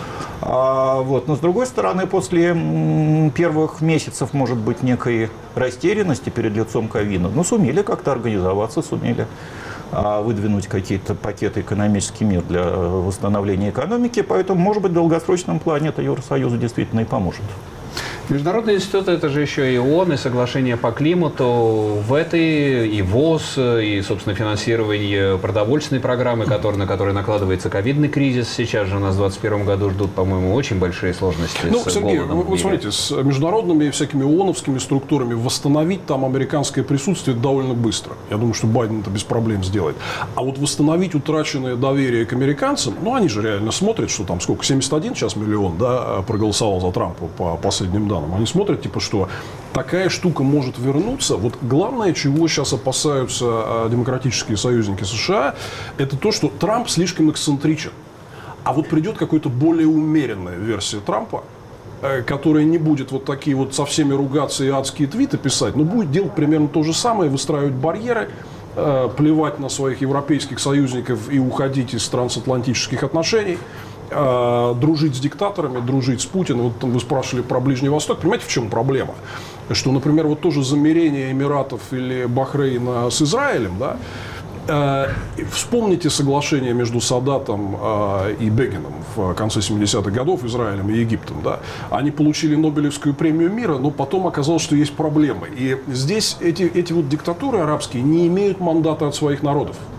А, вот. Но с другой стороны, после м, первых месяцев, может быть, некой растерянности перед лицом ковида, ну, сумели как-то организоваться, сумели а, выдвинуть какие-то пакеты экономический мир для восстановления экономики, поэтому, может быть, в долгосрочном плане это Евросоюзу действительно и поможет. Международные институты – это же еще и ООН, и соглашение по климату. В этой и ВОЗ, и, собственно, финансирование продовольственной программы, который, на которой накладывается ковидный кризис. Сейчас же у нас в двадцать первом году ждут, по-моему, очень большие сложности ну, с Сергей, голодом. Вы, вы смотрите, с международными и всякими ООНовскими структурами восстановить там американское присутствие довольно быстро. Я думаю, что Байден это без проблем сделает. А вот восстановить утраченное доверие к американцам, ну, они же реально смотрят, что там сколько, семьдесят один сейчас миллион, да, проголосовал за Трампа по последним данным. Они смотрят, типа, что такая штука может вернуться. Вот главное, чего сейчас опасаются демократические союзники США, это то, что Трамп слишком эксцентричен. А вот придет какая-то более умеренная версия Трампа, которая не будет вот такие вот со всеми ругаться и адские твиты писать, но будет делать примерно то же самое, выстраивать барьеры, плевать на своих европейских союзников и уходить из трансатлантических отношений. Дружить с диктаторами, дружить с Путиным. Вот вы спрашивали про Ближний Восток. Понимаете, в чем проблема? Что, например, вот тоже замирение Эмиратов или Бахрейна с Израилем, да, э, вспомните соглашение между Садатом э, и Бегином в конце семидесятых годов, Израилем и Египтом. Да. Они получили Нобелевскую премию мира, но потом оказалось, что есть проблемы. И здесь эти, эти вот диктатуры арабские не имеют мандата от своих народов.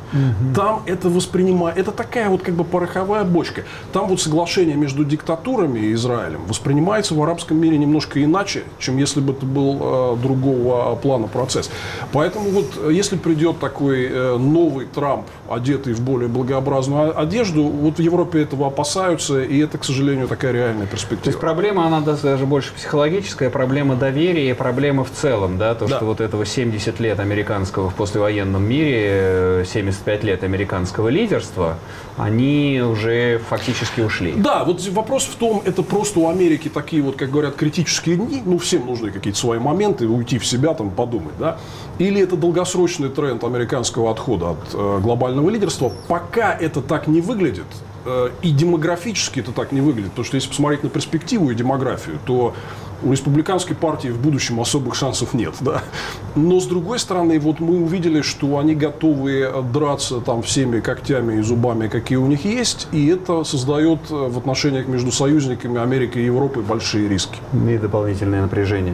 Угу. Там это воспринимает, это такая вот как бы пороховая бочка. Там вот соглашение между диктатурами и Израилем воспринимается в арабском мире немножко иначе, чем если бы это был э, другого плана процесс. Поэтому вот если придет такой э, новый Трамп, одетый в более благообразную одежду, вот в Европе этого опасаются, и это, к сожалению, такая реальная перспектива. То есть проблема, она даже больше психологическая, проблема доверия и проблема в целом, да, то, да. что вот этого семьдесят лет американского в послевоенном мире, семьдесят пять лет американского лидерства, они уже фактически ушли. Да, вот вопрос в том, это просто у Америки такие вот, как говорят, критические дни, ну, всем нужны какие-то свои моменты, уйти в себя, там, подумать, да, или это долгосрочный тренд американского отхода от э, глобального лидерства. Пока это так не выглядит, э, и демографически это так не выглядит, потому что если посмотреть на перспективу и демографию, то у республиканской партии в будущем особых шансов нет, да. Но, с другой стороны, вот мы увидели, что они готовы драться там всеми когтями и зубами, какие у них есть, и это создает в отношениях между союзниками Америки и Европы большие риски. И дополнительное напряжение.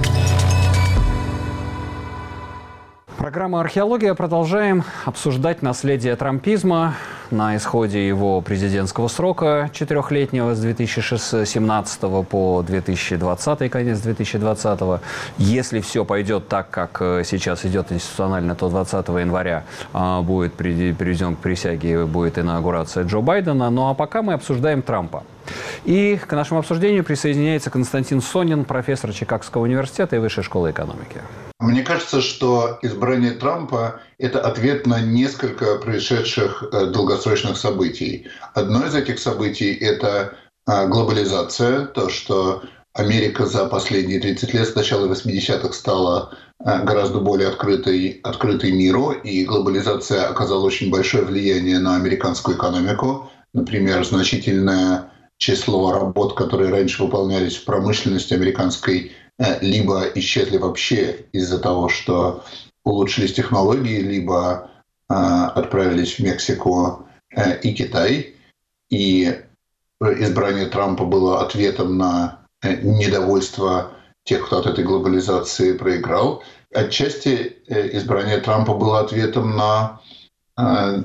Программа «Археология». Продолжаем обсуждать наследие трампизма на исходе его президентского срока четырехлетнего с две тысячи семнадцатого по две тысячи двадцатый, конец две тысячи двадцатого. Если все пойдет так, как сейчас идет институционально, то двадцатого января будет приведен к присяге, будет инаугурация Джо Байдена. Ну а пока мы обсуждаем Трампа. И к нашему обсуждению присоединяется Константин Сонин, профессор Чикагского университета и Высшей школы экономики. Мне кажется, что избрание Трампа – это ответ на несколько происшедших долгосрочных событий. Одно из этих событий – это глобализация, то, что Америка за последние тридцать лет с начала восьмидесятых стала гораздо более открытой, открытой миру, и глобализация оказала очень большое влияние на американскую экономику. Например, значительное число работ, которые раньше выполнялись в промышленности американской, либо исчезли вообще из-за того, что улучшились технологии, либо э, отправились в Мексику э, и Китай. И избрание Трампа было ответом на э, недовольство тех, кто от этой глобализации проиграл. Отчасти э, избрание Трампа было ответом на, э,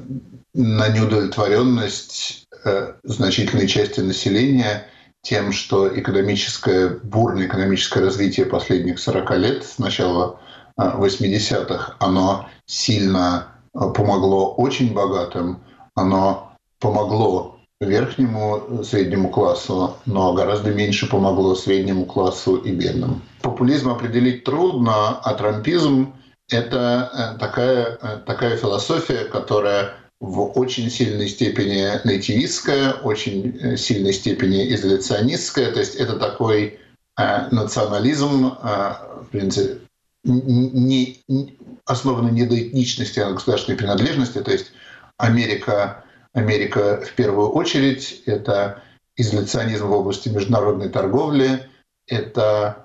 на неудовлетворенность э, значительной части населения тем, что экономическое, бурное экономическое развитие последних сорока лет, с начала восьмидесятых, оно сильно помогло очень богатым, оно помогло верхнему среднему классу, но гораздо меньше помогло среднему классу и бедным. Популизм определить трудно, а трампизм – это такая, такая философия, которая в очень сильной степени нейтивистская, очень сильной степени изоляционистская. То есть это такой э, национализм, э, в принципе, не, не, основанный не на этничности, а на государственной принадлежности. То есть Америка, Америка в первую очередь — это изоляционизм в области международной торговли, это,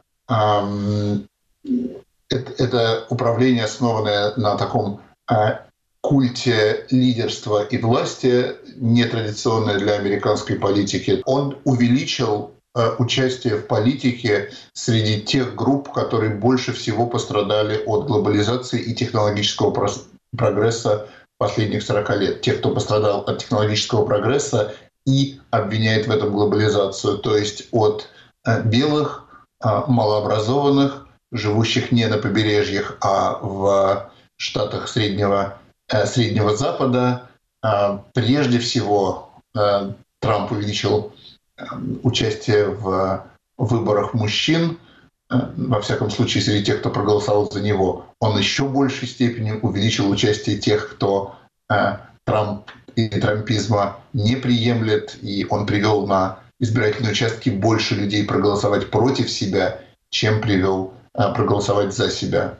эм, это, это управление, основанное на таком э, культе лидерства и власти, нетрадиционное для американской политики. Он увеличил э, участие в политике среди тех групп, которые больше всего пострадали от глобализации и технологического прос- прогресса последних сорока лет. Тех, кто пострадал от технологического прогресса и обвиняет в этом глобализацию, то есть от э, белых, э, малообразованных, живущих не на побережьях, а в штатах Среднего Среднего Запада. Прежде всего, Трамп увеличил участие в выборах мужчин, во всяком случае, среди тех, кто проголосовал за него. Он еще в большей степени увеличил участие тех, кто Трамп и трампизма не приемлет, и он привел на избирательные участки больше людей проголосовать против себя, чем привел проголосовать за себя.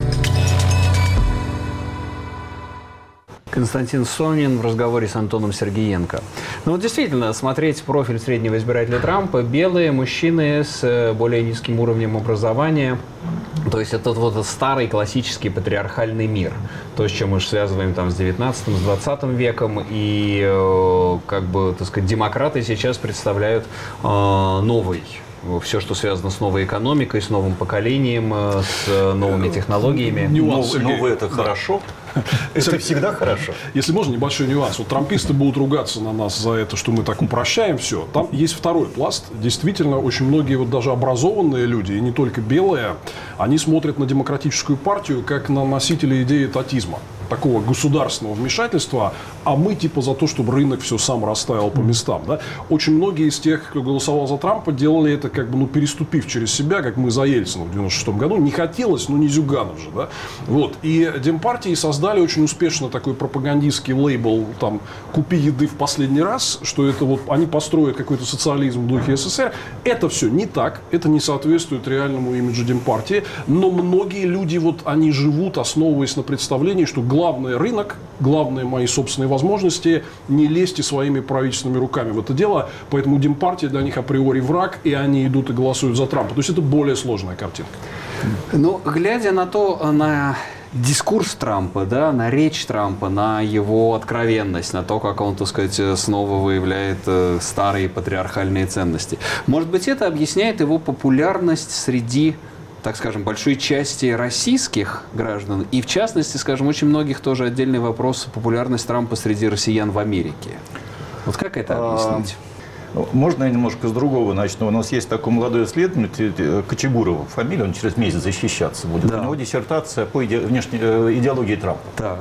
Константин Сонин в разговоре с Антоном Сергеенко. Ну вот действительно, смотреть профиль среднего избирателя Трампа, белые мужчины с более низким уровнем образования, то есть это вот старый классический патриархальный мир, то, с чем мы связываем там с девятнадцатым, с двадцатым веком, и э, как бы, так сказать, демократы сейчас представляют э, новый. Все, что связано с новой экономикой, с новым поколением, с новыми технологиями. Нюанс, Новый – это хорошо. Это всегда хорошо. Если можно, небольшой нюанс. Вот трамписты будут ругаться на нас за это, что мы так упрощаем все. Там есть второй пласт. Действительно, очень многие вот даже образованные люди, и не только белые, они смотрят на демократическую партию как на носителей идеи татизма, такого государственного вмешательства, а мы типа за то, чтобы рынок все сам расставил по местам. Да? Очень многие из тех, кто голосовал за Трампа, делали это как бы, ну, переступив через себя, как мы за Ельцина в девяносто шестом году. Не хотелось, но не Зюганов же. Да? Вот. И демпартии создали очень успешно такой пропагандистский лейбл, там, «Купи еды в последний раз», что это вот они построят какой-то социализм в духе СССР. Это все не так, это не соответствует реальному имиджу демпартии, но многие люди, вот, они живут, основываясь на представлении, что главный рынок, главные мои собственные возможности, не лезьте своими правительственными руками в это дело, поэтому демпартия для них априори враг, и они идут и голосуют за Трампа. То есть это более сложная картинка. Ну, глядя на то, на дискурс Трампа, да, на речь Трампа, на его откровенность, на то, как он, так сказать, снова выявляет старые патриархальные ценности, может быть, это объясняет его популярность среди, так скажем, большой части российских граждан, и в частности, скажем, очень многих тоже отдельный вопрос популярность Трампа среди россиян в Америке. Вот как это объяснить? Можно я немножко с другого начну? У нас есть такой молодой исследователь Кочегуров, фамилия, он через месяц защищаться будет. Да. У него диссертация по иде... внешней идеологии Трампа. Да.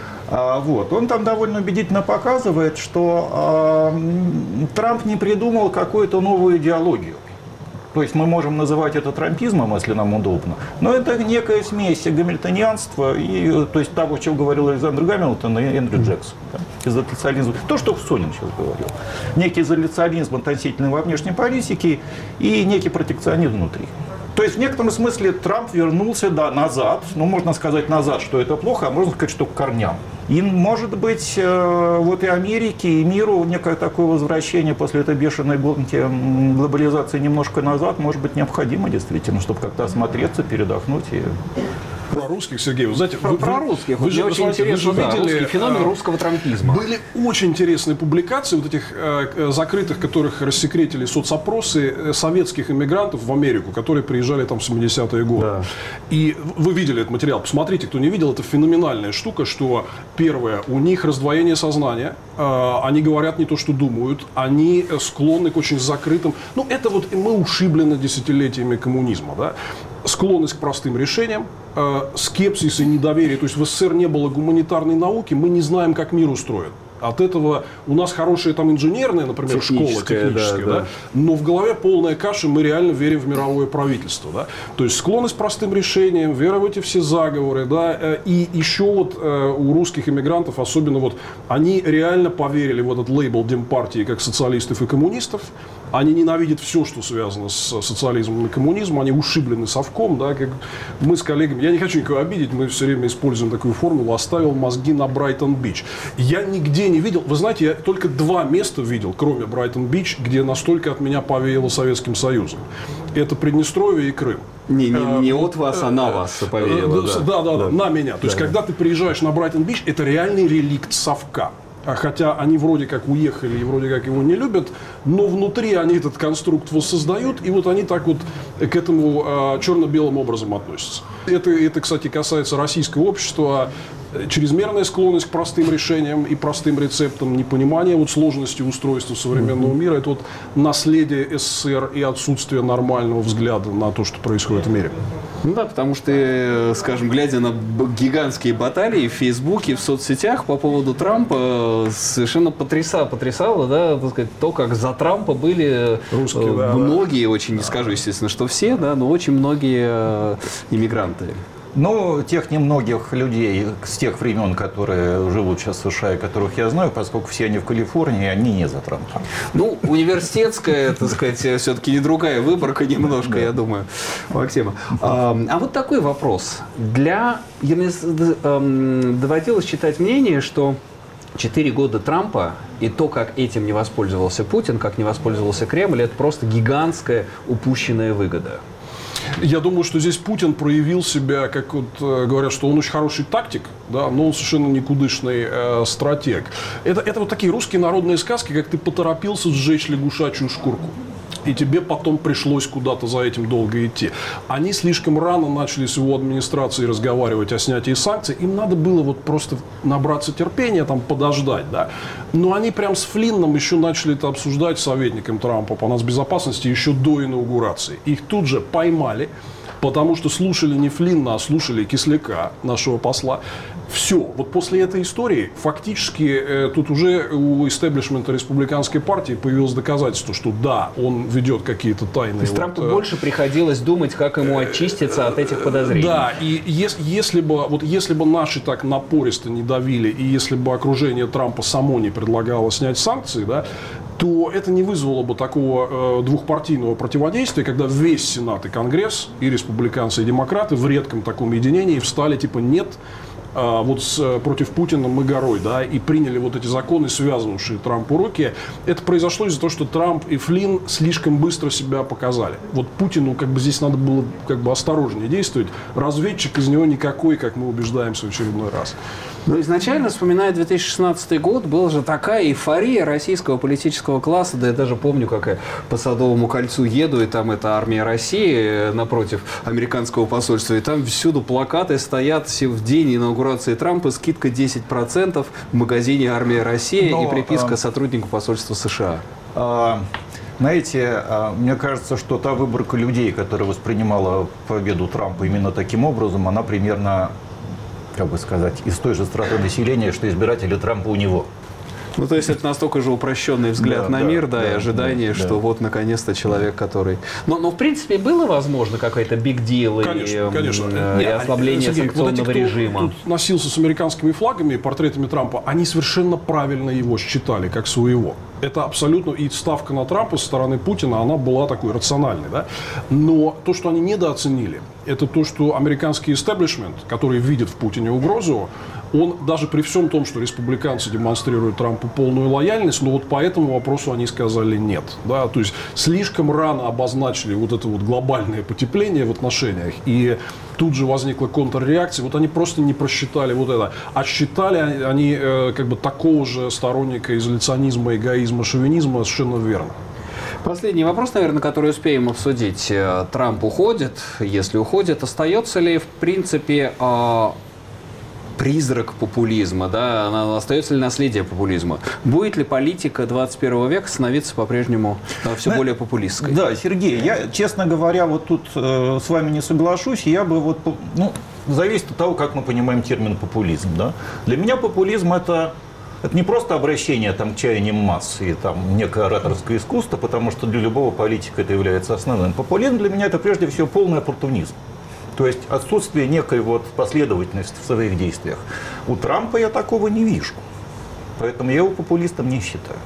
А, вот. Он там довольно убедительно показывает, что а, Трамп не придумал какую-то новую идеологию. То есть мы можем называть это трампизмом, если нам удобно, но это некая смесь гамильтонианства и, то есть того, о чем говорил Александр Гамильтон и Эндрю Джексон. Да, изоляционизм. То, что Сонин сейчас говорил. Некий изоляционизм относительно во внешней политике и некий протекционизм внутри. То есть в некотором смысле Трамп вернулся да, назад, ну можно сказать назад, что это плохо, а можно сказать, что к корням. И может быть э, вот и Америке, и миру некое такое возвращение после этой бешеной гонки глобализации немножко назад может быть необходимо действительно, чтобы как-то осмотреться, передохнуть и... Про русских, Сергей, вы знаете, про, вы, про русских. Вы, вы, очень вы, интересно, вы да, видели русский феномен а, русского трампизма. Были очень интересные публикации вот этих а, закрытых, которых рассекретили соцопросы а, советских иммигрантов в Америку, которые приезжали там в семидесятые годы. Да. И вы видели этот материал. Посмотрите, кто не видел, это феноменальная штука, что первое, у них раздвоение сознания, а, они говорят не то, что думают, они склонны к очень закрытым. Ну, это вот мы ушиблены десятилетиями коммунизма, да? Склонность к простым решениям, э, скепсис и недоверие. То есть в СССР не было гуманитарной науки, мы не знаем, как мир устроен. От этого у нас хорошая там инженерная, например, школа техническая, да, да. Да, но в голове полная каша, мы реально верим в мировое правительство. Да? То есть склонность к простым решениям, вера в эти все заговоры. Да? И еще вот э, у русских иммигрантов, особенно вот, они реально поверили в этот лейбл демпартии как социалистов и коммунистов. Они ненавидят все, что связано с социализмом и коммунизмом. Они ушиблены совком. Да? Как мы с коллегами, я не хочу никого обидеть, мы все время используем такую формулу, оставил мозги на Брайтон-Бич. Я нигде не видел, вы знаете, я только два места видел, кроме Брайтон-Бич, где настолько от меня повеяло Советским Союзом. Это Приднестровье и Крым. Не, не, не от вас, а на вас повеяло. Да, да, да, да, на меня. То есть, да. Когда ты приезжаешь на Брайтон-Бич, это реальный реликт совка. Хотя они вроде как уехали и вроде как его не любят, но внутри они этот конструкт воссоздают, и вот они так вот к этому э, черно-белым образом относятся. Это, это, кстати, касается российского общества. Чрезмерная склонность к простым решениям и простым рецептам, непонимание вот сложности устройства современного мира, это вот наследие СССР и отсутствие нормального взгляда на то, что происходит в мире. Ну да, потому что, скажем, глядя на гигантские баталии в Фейсбуке, в соцсетях по поводу Трампа, совершенно потрясало, потрясало, да, так сказать, то, как за Трампа были русские, да, многие, да. очень, не скажу, естественно, что все, да, но очень многие иммигранты. Ну, тех немногих людей с тех времен, которые живут сейчас в США и которых я знаю, поскольку все они в Калифорнии, они не за Трампа. Ну, университетская, так сказать, все-таки не другая выборка немножко, я думаю, Максима. А, а вот такой вопрос. Для... Мне доводилось читать мнение, что четыре года Трампа и то, как этим не воспользовался Путин, как не воспользовался Кремль, это просто гигантская упущенная выгода. Я думаю, что здесь Путин проявил себя, как вот э, говорят, что он очень хороший тактик, да, но он совершенно никудышный э, стратег. Это, это вот такие русские народные сказки, как ты поторопился сжечь лягушачью шкурку. и тебе потом пришлось куда-то за этим долго идти. Они слишком рано начали с его администрацией разговаривать о снятии санкций. Им надо было вот просто набраться терпения, там, подождать, да. Но они прям с Флинном еще начали это обсуждать с советником Трампа по нацбезопасности еще до инаугурации. Их тут же поймали, потому что слушали не Флинна, а слушали Кисляка, нашего посла. Все. Вот после этой истории фактически э, тут уже у истеблишмента республиканской партии появилось доказательство, что да, он ведет какие-то тайные... То есть вот, Трампу э, больше приходилось думать, как ему очиститься от этих подозрений. Да, и ес, если, бы, вот если бы наши так напористо не давили, и если бы окружение Трампа само не предлагало снять санкции, да, то это не вызвало бы такого э, двухпартийного противодействия, когда весь Сенат и Конгресс, и республиканцы, и демократы в редком таком единении встали типа «нет, э, вот с, против Путина мы горой», да, и приняли вот эти законы, связывавшие Трампу руки. Это произошло из-за того, что Трамп и Флинн слишком быстро себя показали. Вот Путину как бы здесь надо было как бы осторожнее действовать. Разведчик из него никакой, как мы убеждаемся в очередной раз. Ну, изначально, вспоминая две тысячи шестнадцатый год, была же такая эйфория российского политического класса. Да я даже помню, как я по Садовому кольцу еду, и там это армия России напротив американского посольства. И там всюду плакаты стоят в день инаугурации Трампа, скидка десять процентов в магазине «Армия России» Но, и приписка а... сотруднику посольства США. А... Знаете, мне кажется, что та выборка людей, которая воспринимала победу Трампа именно таким образом, она примерно, как бы сказать, из той же страты населения, что избиратели Трампа у него. Ну, то есть это настолько же упрощенный взгляд да, на да, мир, да, да, и ожидание, да, что да. вот наконец-то человек, который... Но, но в принципе было возможно какой-то big deal Конечно, и, конечно. и Нет, ослабление Сергей, санкционного вот эти, кто режима. Тут носился с американскими флагами и портретами Трампа, они совершенно правильно его считали как своего. Это абсолютно, и ставка на Трампа со стороны Путина, она была такой рациональной, да? Но то, что они недооценили, это то, что американский истеблишмент, который видит в Путине угрозу, он даже при всем том, что республиканцы демонстрируют Трампу полную лояльность, но вот по этому вопросу они сказали нет, да? То есть слишком рано обозначили вот это вот глобальное потепление в отношениях, и тут же возникла контрреакция. Вот они просто не просчитали вот это. А считали они э, как бы такого же сторонника изоляционизма, эгоизма, шовинизма совершенно верно. Последний вопрос, наверное, который успеем обсудить. Трамп уходит. Если уходит, остается ли, в принципе, призрак популизма, да, остается ли наследие популизма? Будет ли политика двадцать первого века становиться по-прежнему все более популистской? Да, Сергей, я, честно говоря, вот тут э, с вами не соглашусь. Я бы вот, ну, зависит от того, как мы понимаем термин популизм, да. Для меня популизм это Это не просто обращение там, к чаяниям масс и там, некое ораторское искусство, потому что для любого политика это является основным. Популизм для меня это прежде всего полный оппортунизм. То есть отсутствие некой вот последовательности в своих действиях. У Трампа я такого не вижу. Поэтому я его популистом не считаю.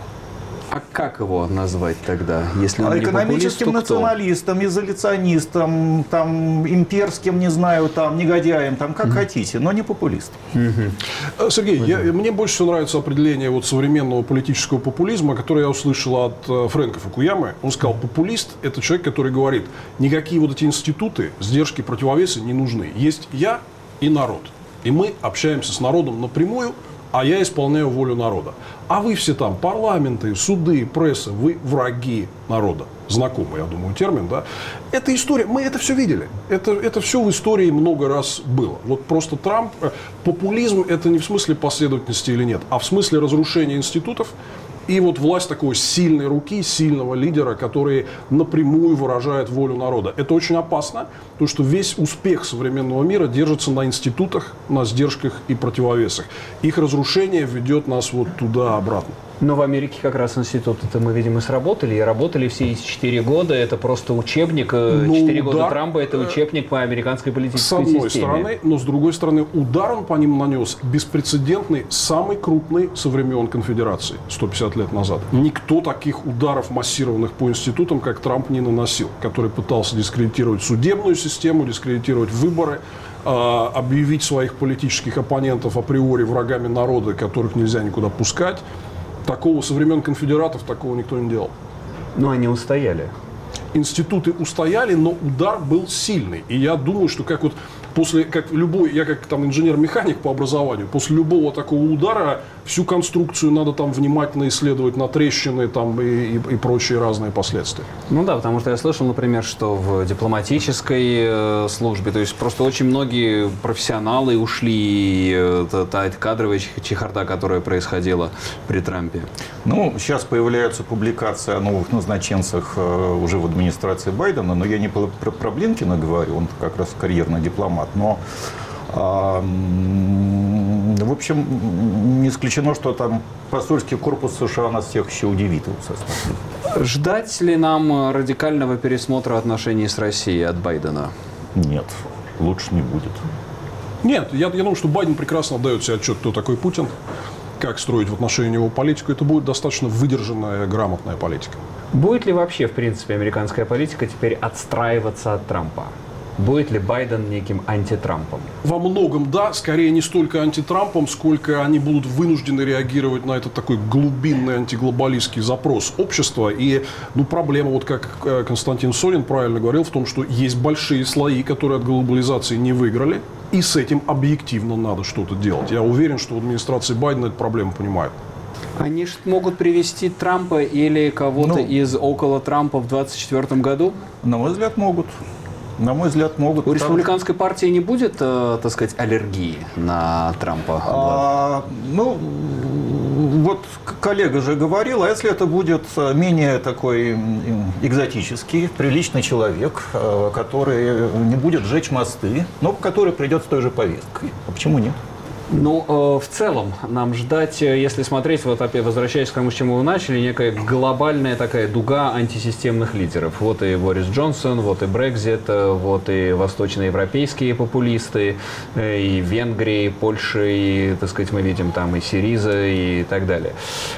А как его назвать тогда, если он а не экономическим популист, то националистом, изоляционистом, там, имперским, не знаю, там, негодяем, там, как mm-hmm. хотите, но не популист. Mm-hmm. Сергей, я, мне больше всего нравится определение вот современного политического популизма, которое я услышал от э, Фрэнка Фукуямы. Он сказал, популист – это человек, который говорит, никакие вот эти институты, сдержки, противовесы не нужны. Есть я и народ. И мы общаемся с народом напрямую, а я исполняю волю народа. А вы все там, парламенты, суды, пресса, вы враги народа. Знакомый, я думаю, термин, да? Это история, мы это все видели. Это, это все в истории много раз было. Вот просто Трамп, популизм это не в смысле последовательности или нет, а в смысле разрушения институтов. И вот власть такой сильной руки, сильного лидера, который напрямую выражает волю народа. Это очень опасно, потому что весь успех современного мира держится на институтах, на сдержках и противовесах. Их разрушение ведет нас вот туда-обратно. Но в Америке как раз институты-то мы, видимо, сработали. И работали все эти четыре года. Это просто учебник. Четыре года Трампа – это учебник по американской политической системе. С одной стороны, но с другой стороны, удар он по ним нанес беспрецедентный, самый крупный со времен конфедерации сто пятьдесят лет назад. Никто таких ударов массированных по институтам, как Трамп, не наносил. Который пытался дискредитировать судебную систему, дискредитировать выборы, объявить своих политических оппонентов априори врагами народа, которых нельзя никуда пускать. Такого со времен конфедератов такого никто не делал. Но они устояли. Институты устояли, но удар был сильный. И я думаю, что как вот после, как любой, я как там инженер-механик по образованию, после любого такого удара всю конструкцию надо там внимательно исследовать на трещины там, и, и, и прочие разные последствия. Ну да, потому что я слышал, например, что в дипломатической э, службе, то есть просто очень многие профессионалы ушли, э, та, та кадровая чехарда, которая происходила при Трампе. Ну, сейчас появляются публикации о новых назначенцах э, уже в администрации Байдена, но я не про, про, про Блинкена говорю, он как раз карьерный дипломат, но э, в общем, не исключено, что там посольский корпус США нас всех еще удивит его состав. Ждать ли нам радикального пересмотра отношений с Россией от Байдена? Нет, лучше не будет. Нет, я, я думаю, что Байден прекрасно отдает себе отчет, кто такой Путин, как строить в отношении него политику. Это будет достаточно выдержанная, грамотная политика. Будет ли вообще, в принципе, американская политика теперь отстраиваться от Трампа? Будет ли Байден неким антитрампом? Во многом да, скорее не столько антитрампом, сколько они будут вынуждены реагировать на этот такой глубинный антиглобалистский запрос общества. И ну, проблема, вот как Константин Сонин правильно говорил, в том, что есть большие слои, которые от глобализации не выиграли, и с этим объективно надо что-то делать. Я уверен, что в администрации Байдена эту проблему понимают. Они же могут привести Трампа или кого-то ну, из около Трампа в двадцать четвёртом году? На мой взгляд, могут. На мой взгляд, могут. У республиканской партии не будет, э, так сказать, аллергии на Трампа? А, ну, вот коллега же говорил, а если это будет менее такой экзотический, приличный человек, который не будет сжечь мосты, но который придет с той же повесткой? А почему нет? Ну, э, в целом, нам ждать, если смотреть, вот опять возвращаясь к тому, с чему вы начали, некая глобальная такая дуга антисистемных лидеров. Вот и Борис Джонсон, вот и Брексит, вот и восточноевропейские популисты, и Венгрии, и Польши, и, так сказать, мы видим там и Сириза, и так далее.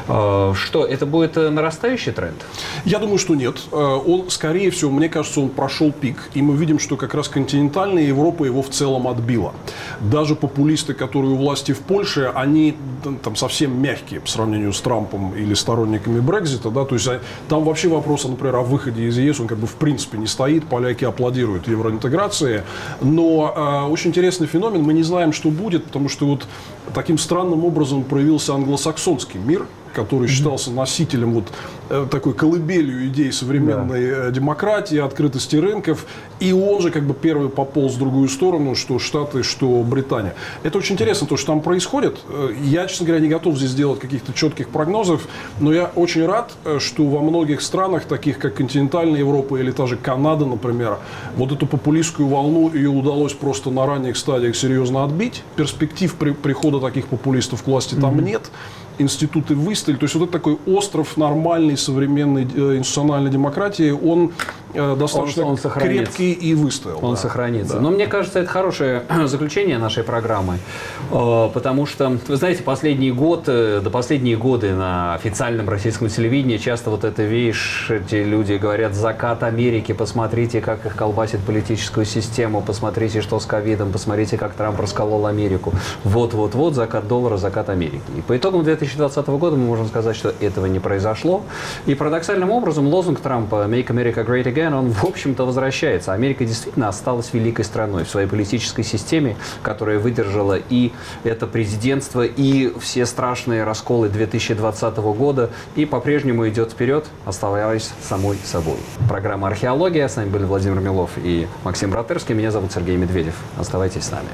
Э, что, это будет нарастающий тренд? Я думаю, что нет. Он, скорее всего, мне кажется, он прошел пик, и мы видим, что как раз континентальная Европа его в целом отбила. Даже популисты, которые у власти в Польше, они там совсем мягкие по сравнению с Трампом или сторонниками Брексита, да, то есть там вообще вопрос, например, о выходе из ЕС, он как бы в принципе не стоит, поляки аплодируют евроинтеграции, но э, очень интересный феномен, мы не знаем, что будет, потому что вот таким странным образом проявился англосаксонский мир, который считался носителем вот э, такой колыбелью идей современной да. демократии, открытости рынков, и он же как бы первый пополз в другую сторону, что Штаты, что Британия. Это очень интересно, то, что там происходит. Я, честно говоря, не готов здесь делать каких-то четких прогнозов, но я очень рад, что во многих странах, таких как континентальная Европа или та же Канада, например, вот эту популистскую волну ее удалось просто на ранних стадиях серьезно отбить. Перспектив при, прихода таких популистов к власти там mm-hmm. нет. Институты выстояли. То есть вот этот такой остров нормальной современной э, институциональной демократии, он э, достаточно он, он крепкий и выстоял. Он да. сохранится. Да. Но мне кажется, это хорошее заключение нашей программы, э, потому что, вы знаете, последний год, э, до последние годы на официальном российском телевидении часто вот это, видишь, эти люди говорят: закат Америки, посмотрите, как их колбасит политическую систему, посмотрите, что с ковидом, посмотрите, как Трамп расколол Америку. Вот-вот-вот, закат доллара, закат Америки. И по итогам две тысячи двадцатого года мы можем сказать, что этого не произошло. И парадоксальным образом лозунг Трампа «Make America Great Again», он, в общем-то, возвращается. Америка действительно осталась великой страной в своей политической системе, которая выдержала и это президентство, и все страшные расколы две тысячи двадцатого года, и по-прежнему идет вперед, оставаясь самой собой. Программа «Археология». С нами были Владимир Милов и Максим Братерский. Меня зовут Сергей Медведев. Оставайтесь с нами.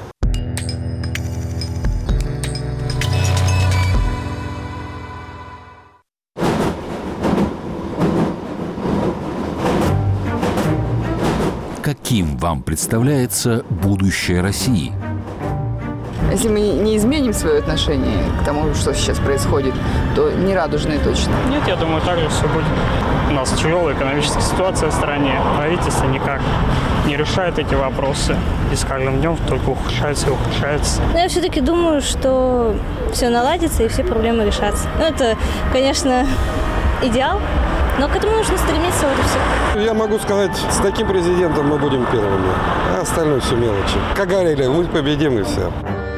Каким вам представляется будущее России? Если мы не изменим свое отношение к тому, что сейчас происходит, то не радужные точно. Нет, я думаю, так же все будет. У нас тяжелая экономическая ситуация в стране. Правительство никак не решает эти вопросы. И с каждым днем только ухудшается и ухудшается. Но я все-таки думаю, что все наладится и все проблемы решатся. Ну, это, конечно, идеал. Но к этому нужно стремиться, вот и все. Я могу сказать, с таким президентом мы будем первыми, а остальное все мелочи. Как говорили, мы победим и все.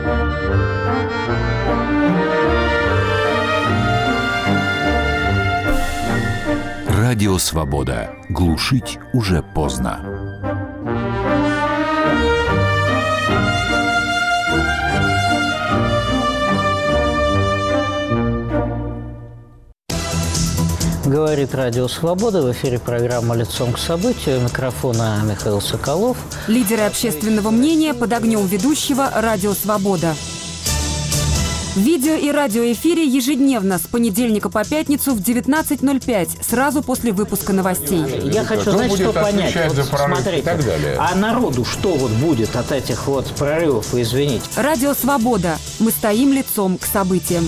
Радио «Свобода». Глушить уже поздно. Говорит Радио Свобода. В эфире программа «Лицом к событию». У микрофона Михаил Соколов. Лидеры общественного мнения под огнем ведущего «Радио Свобода». В видео- и радиоэфире ежедневно с понедельника по пятницу в девятнадцать ноль пять, сразу после выпуска новостей. Я хочу, Кто знаете, будет что понять. отвечать за Вот прорыв смотрите, и так далее? А народу что вот будет от этих вот прорывов, извините? Радио Свобода. Мы стоим лицом к событиям.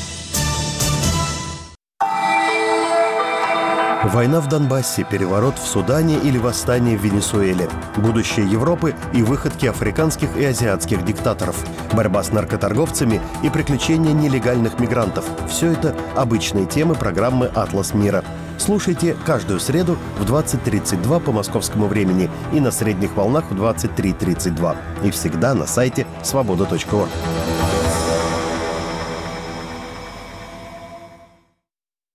Война в Донбассе, переворот в Судане или восстание в Венесуэле. Будущее Европы и выходки африканских и азиатских диктаторов. Борьба с наркоторговцами и приключения нелегальных мигрантов. Все это обычные темы программы «Атлас мира». Слушайте каждую среду в двадцать тридцать два по московскому времени и на средних волнах в двадцать три тридцать два. И всегда на сайте свобода точка орг.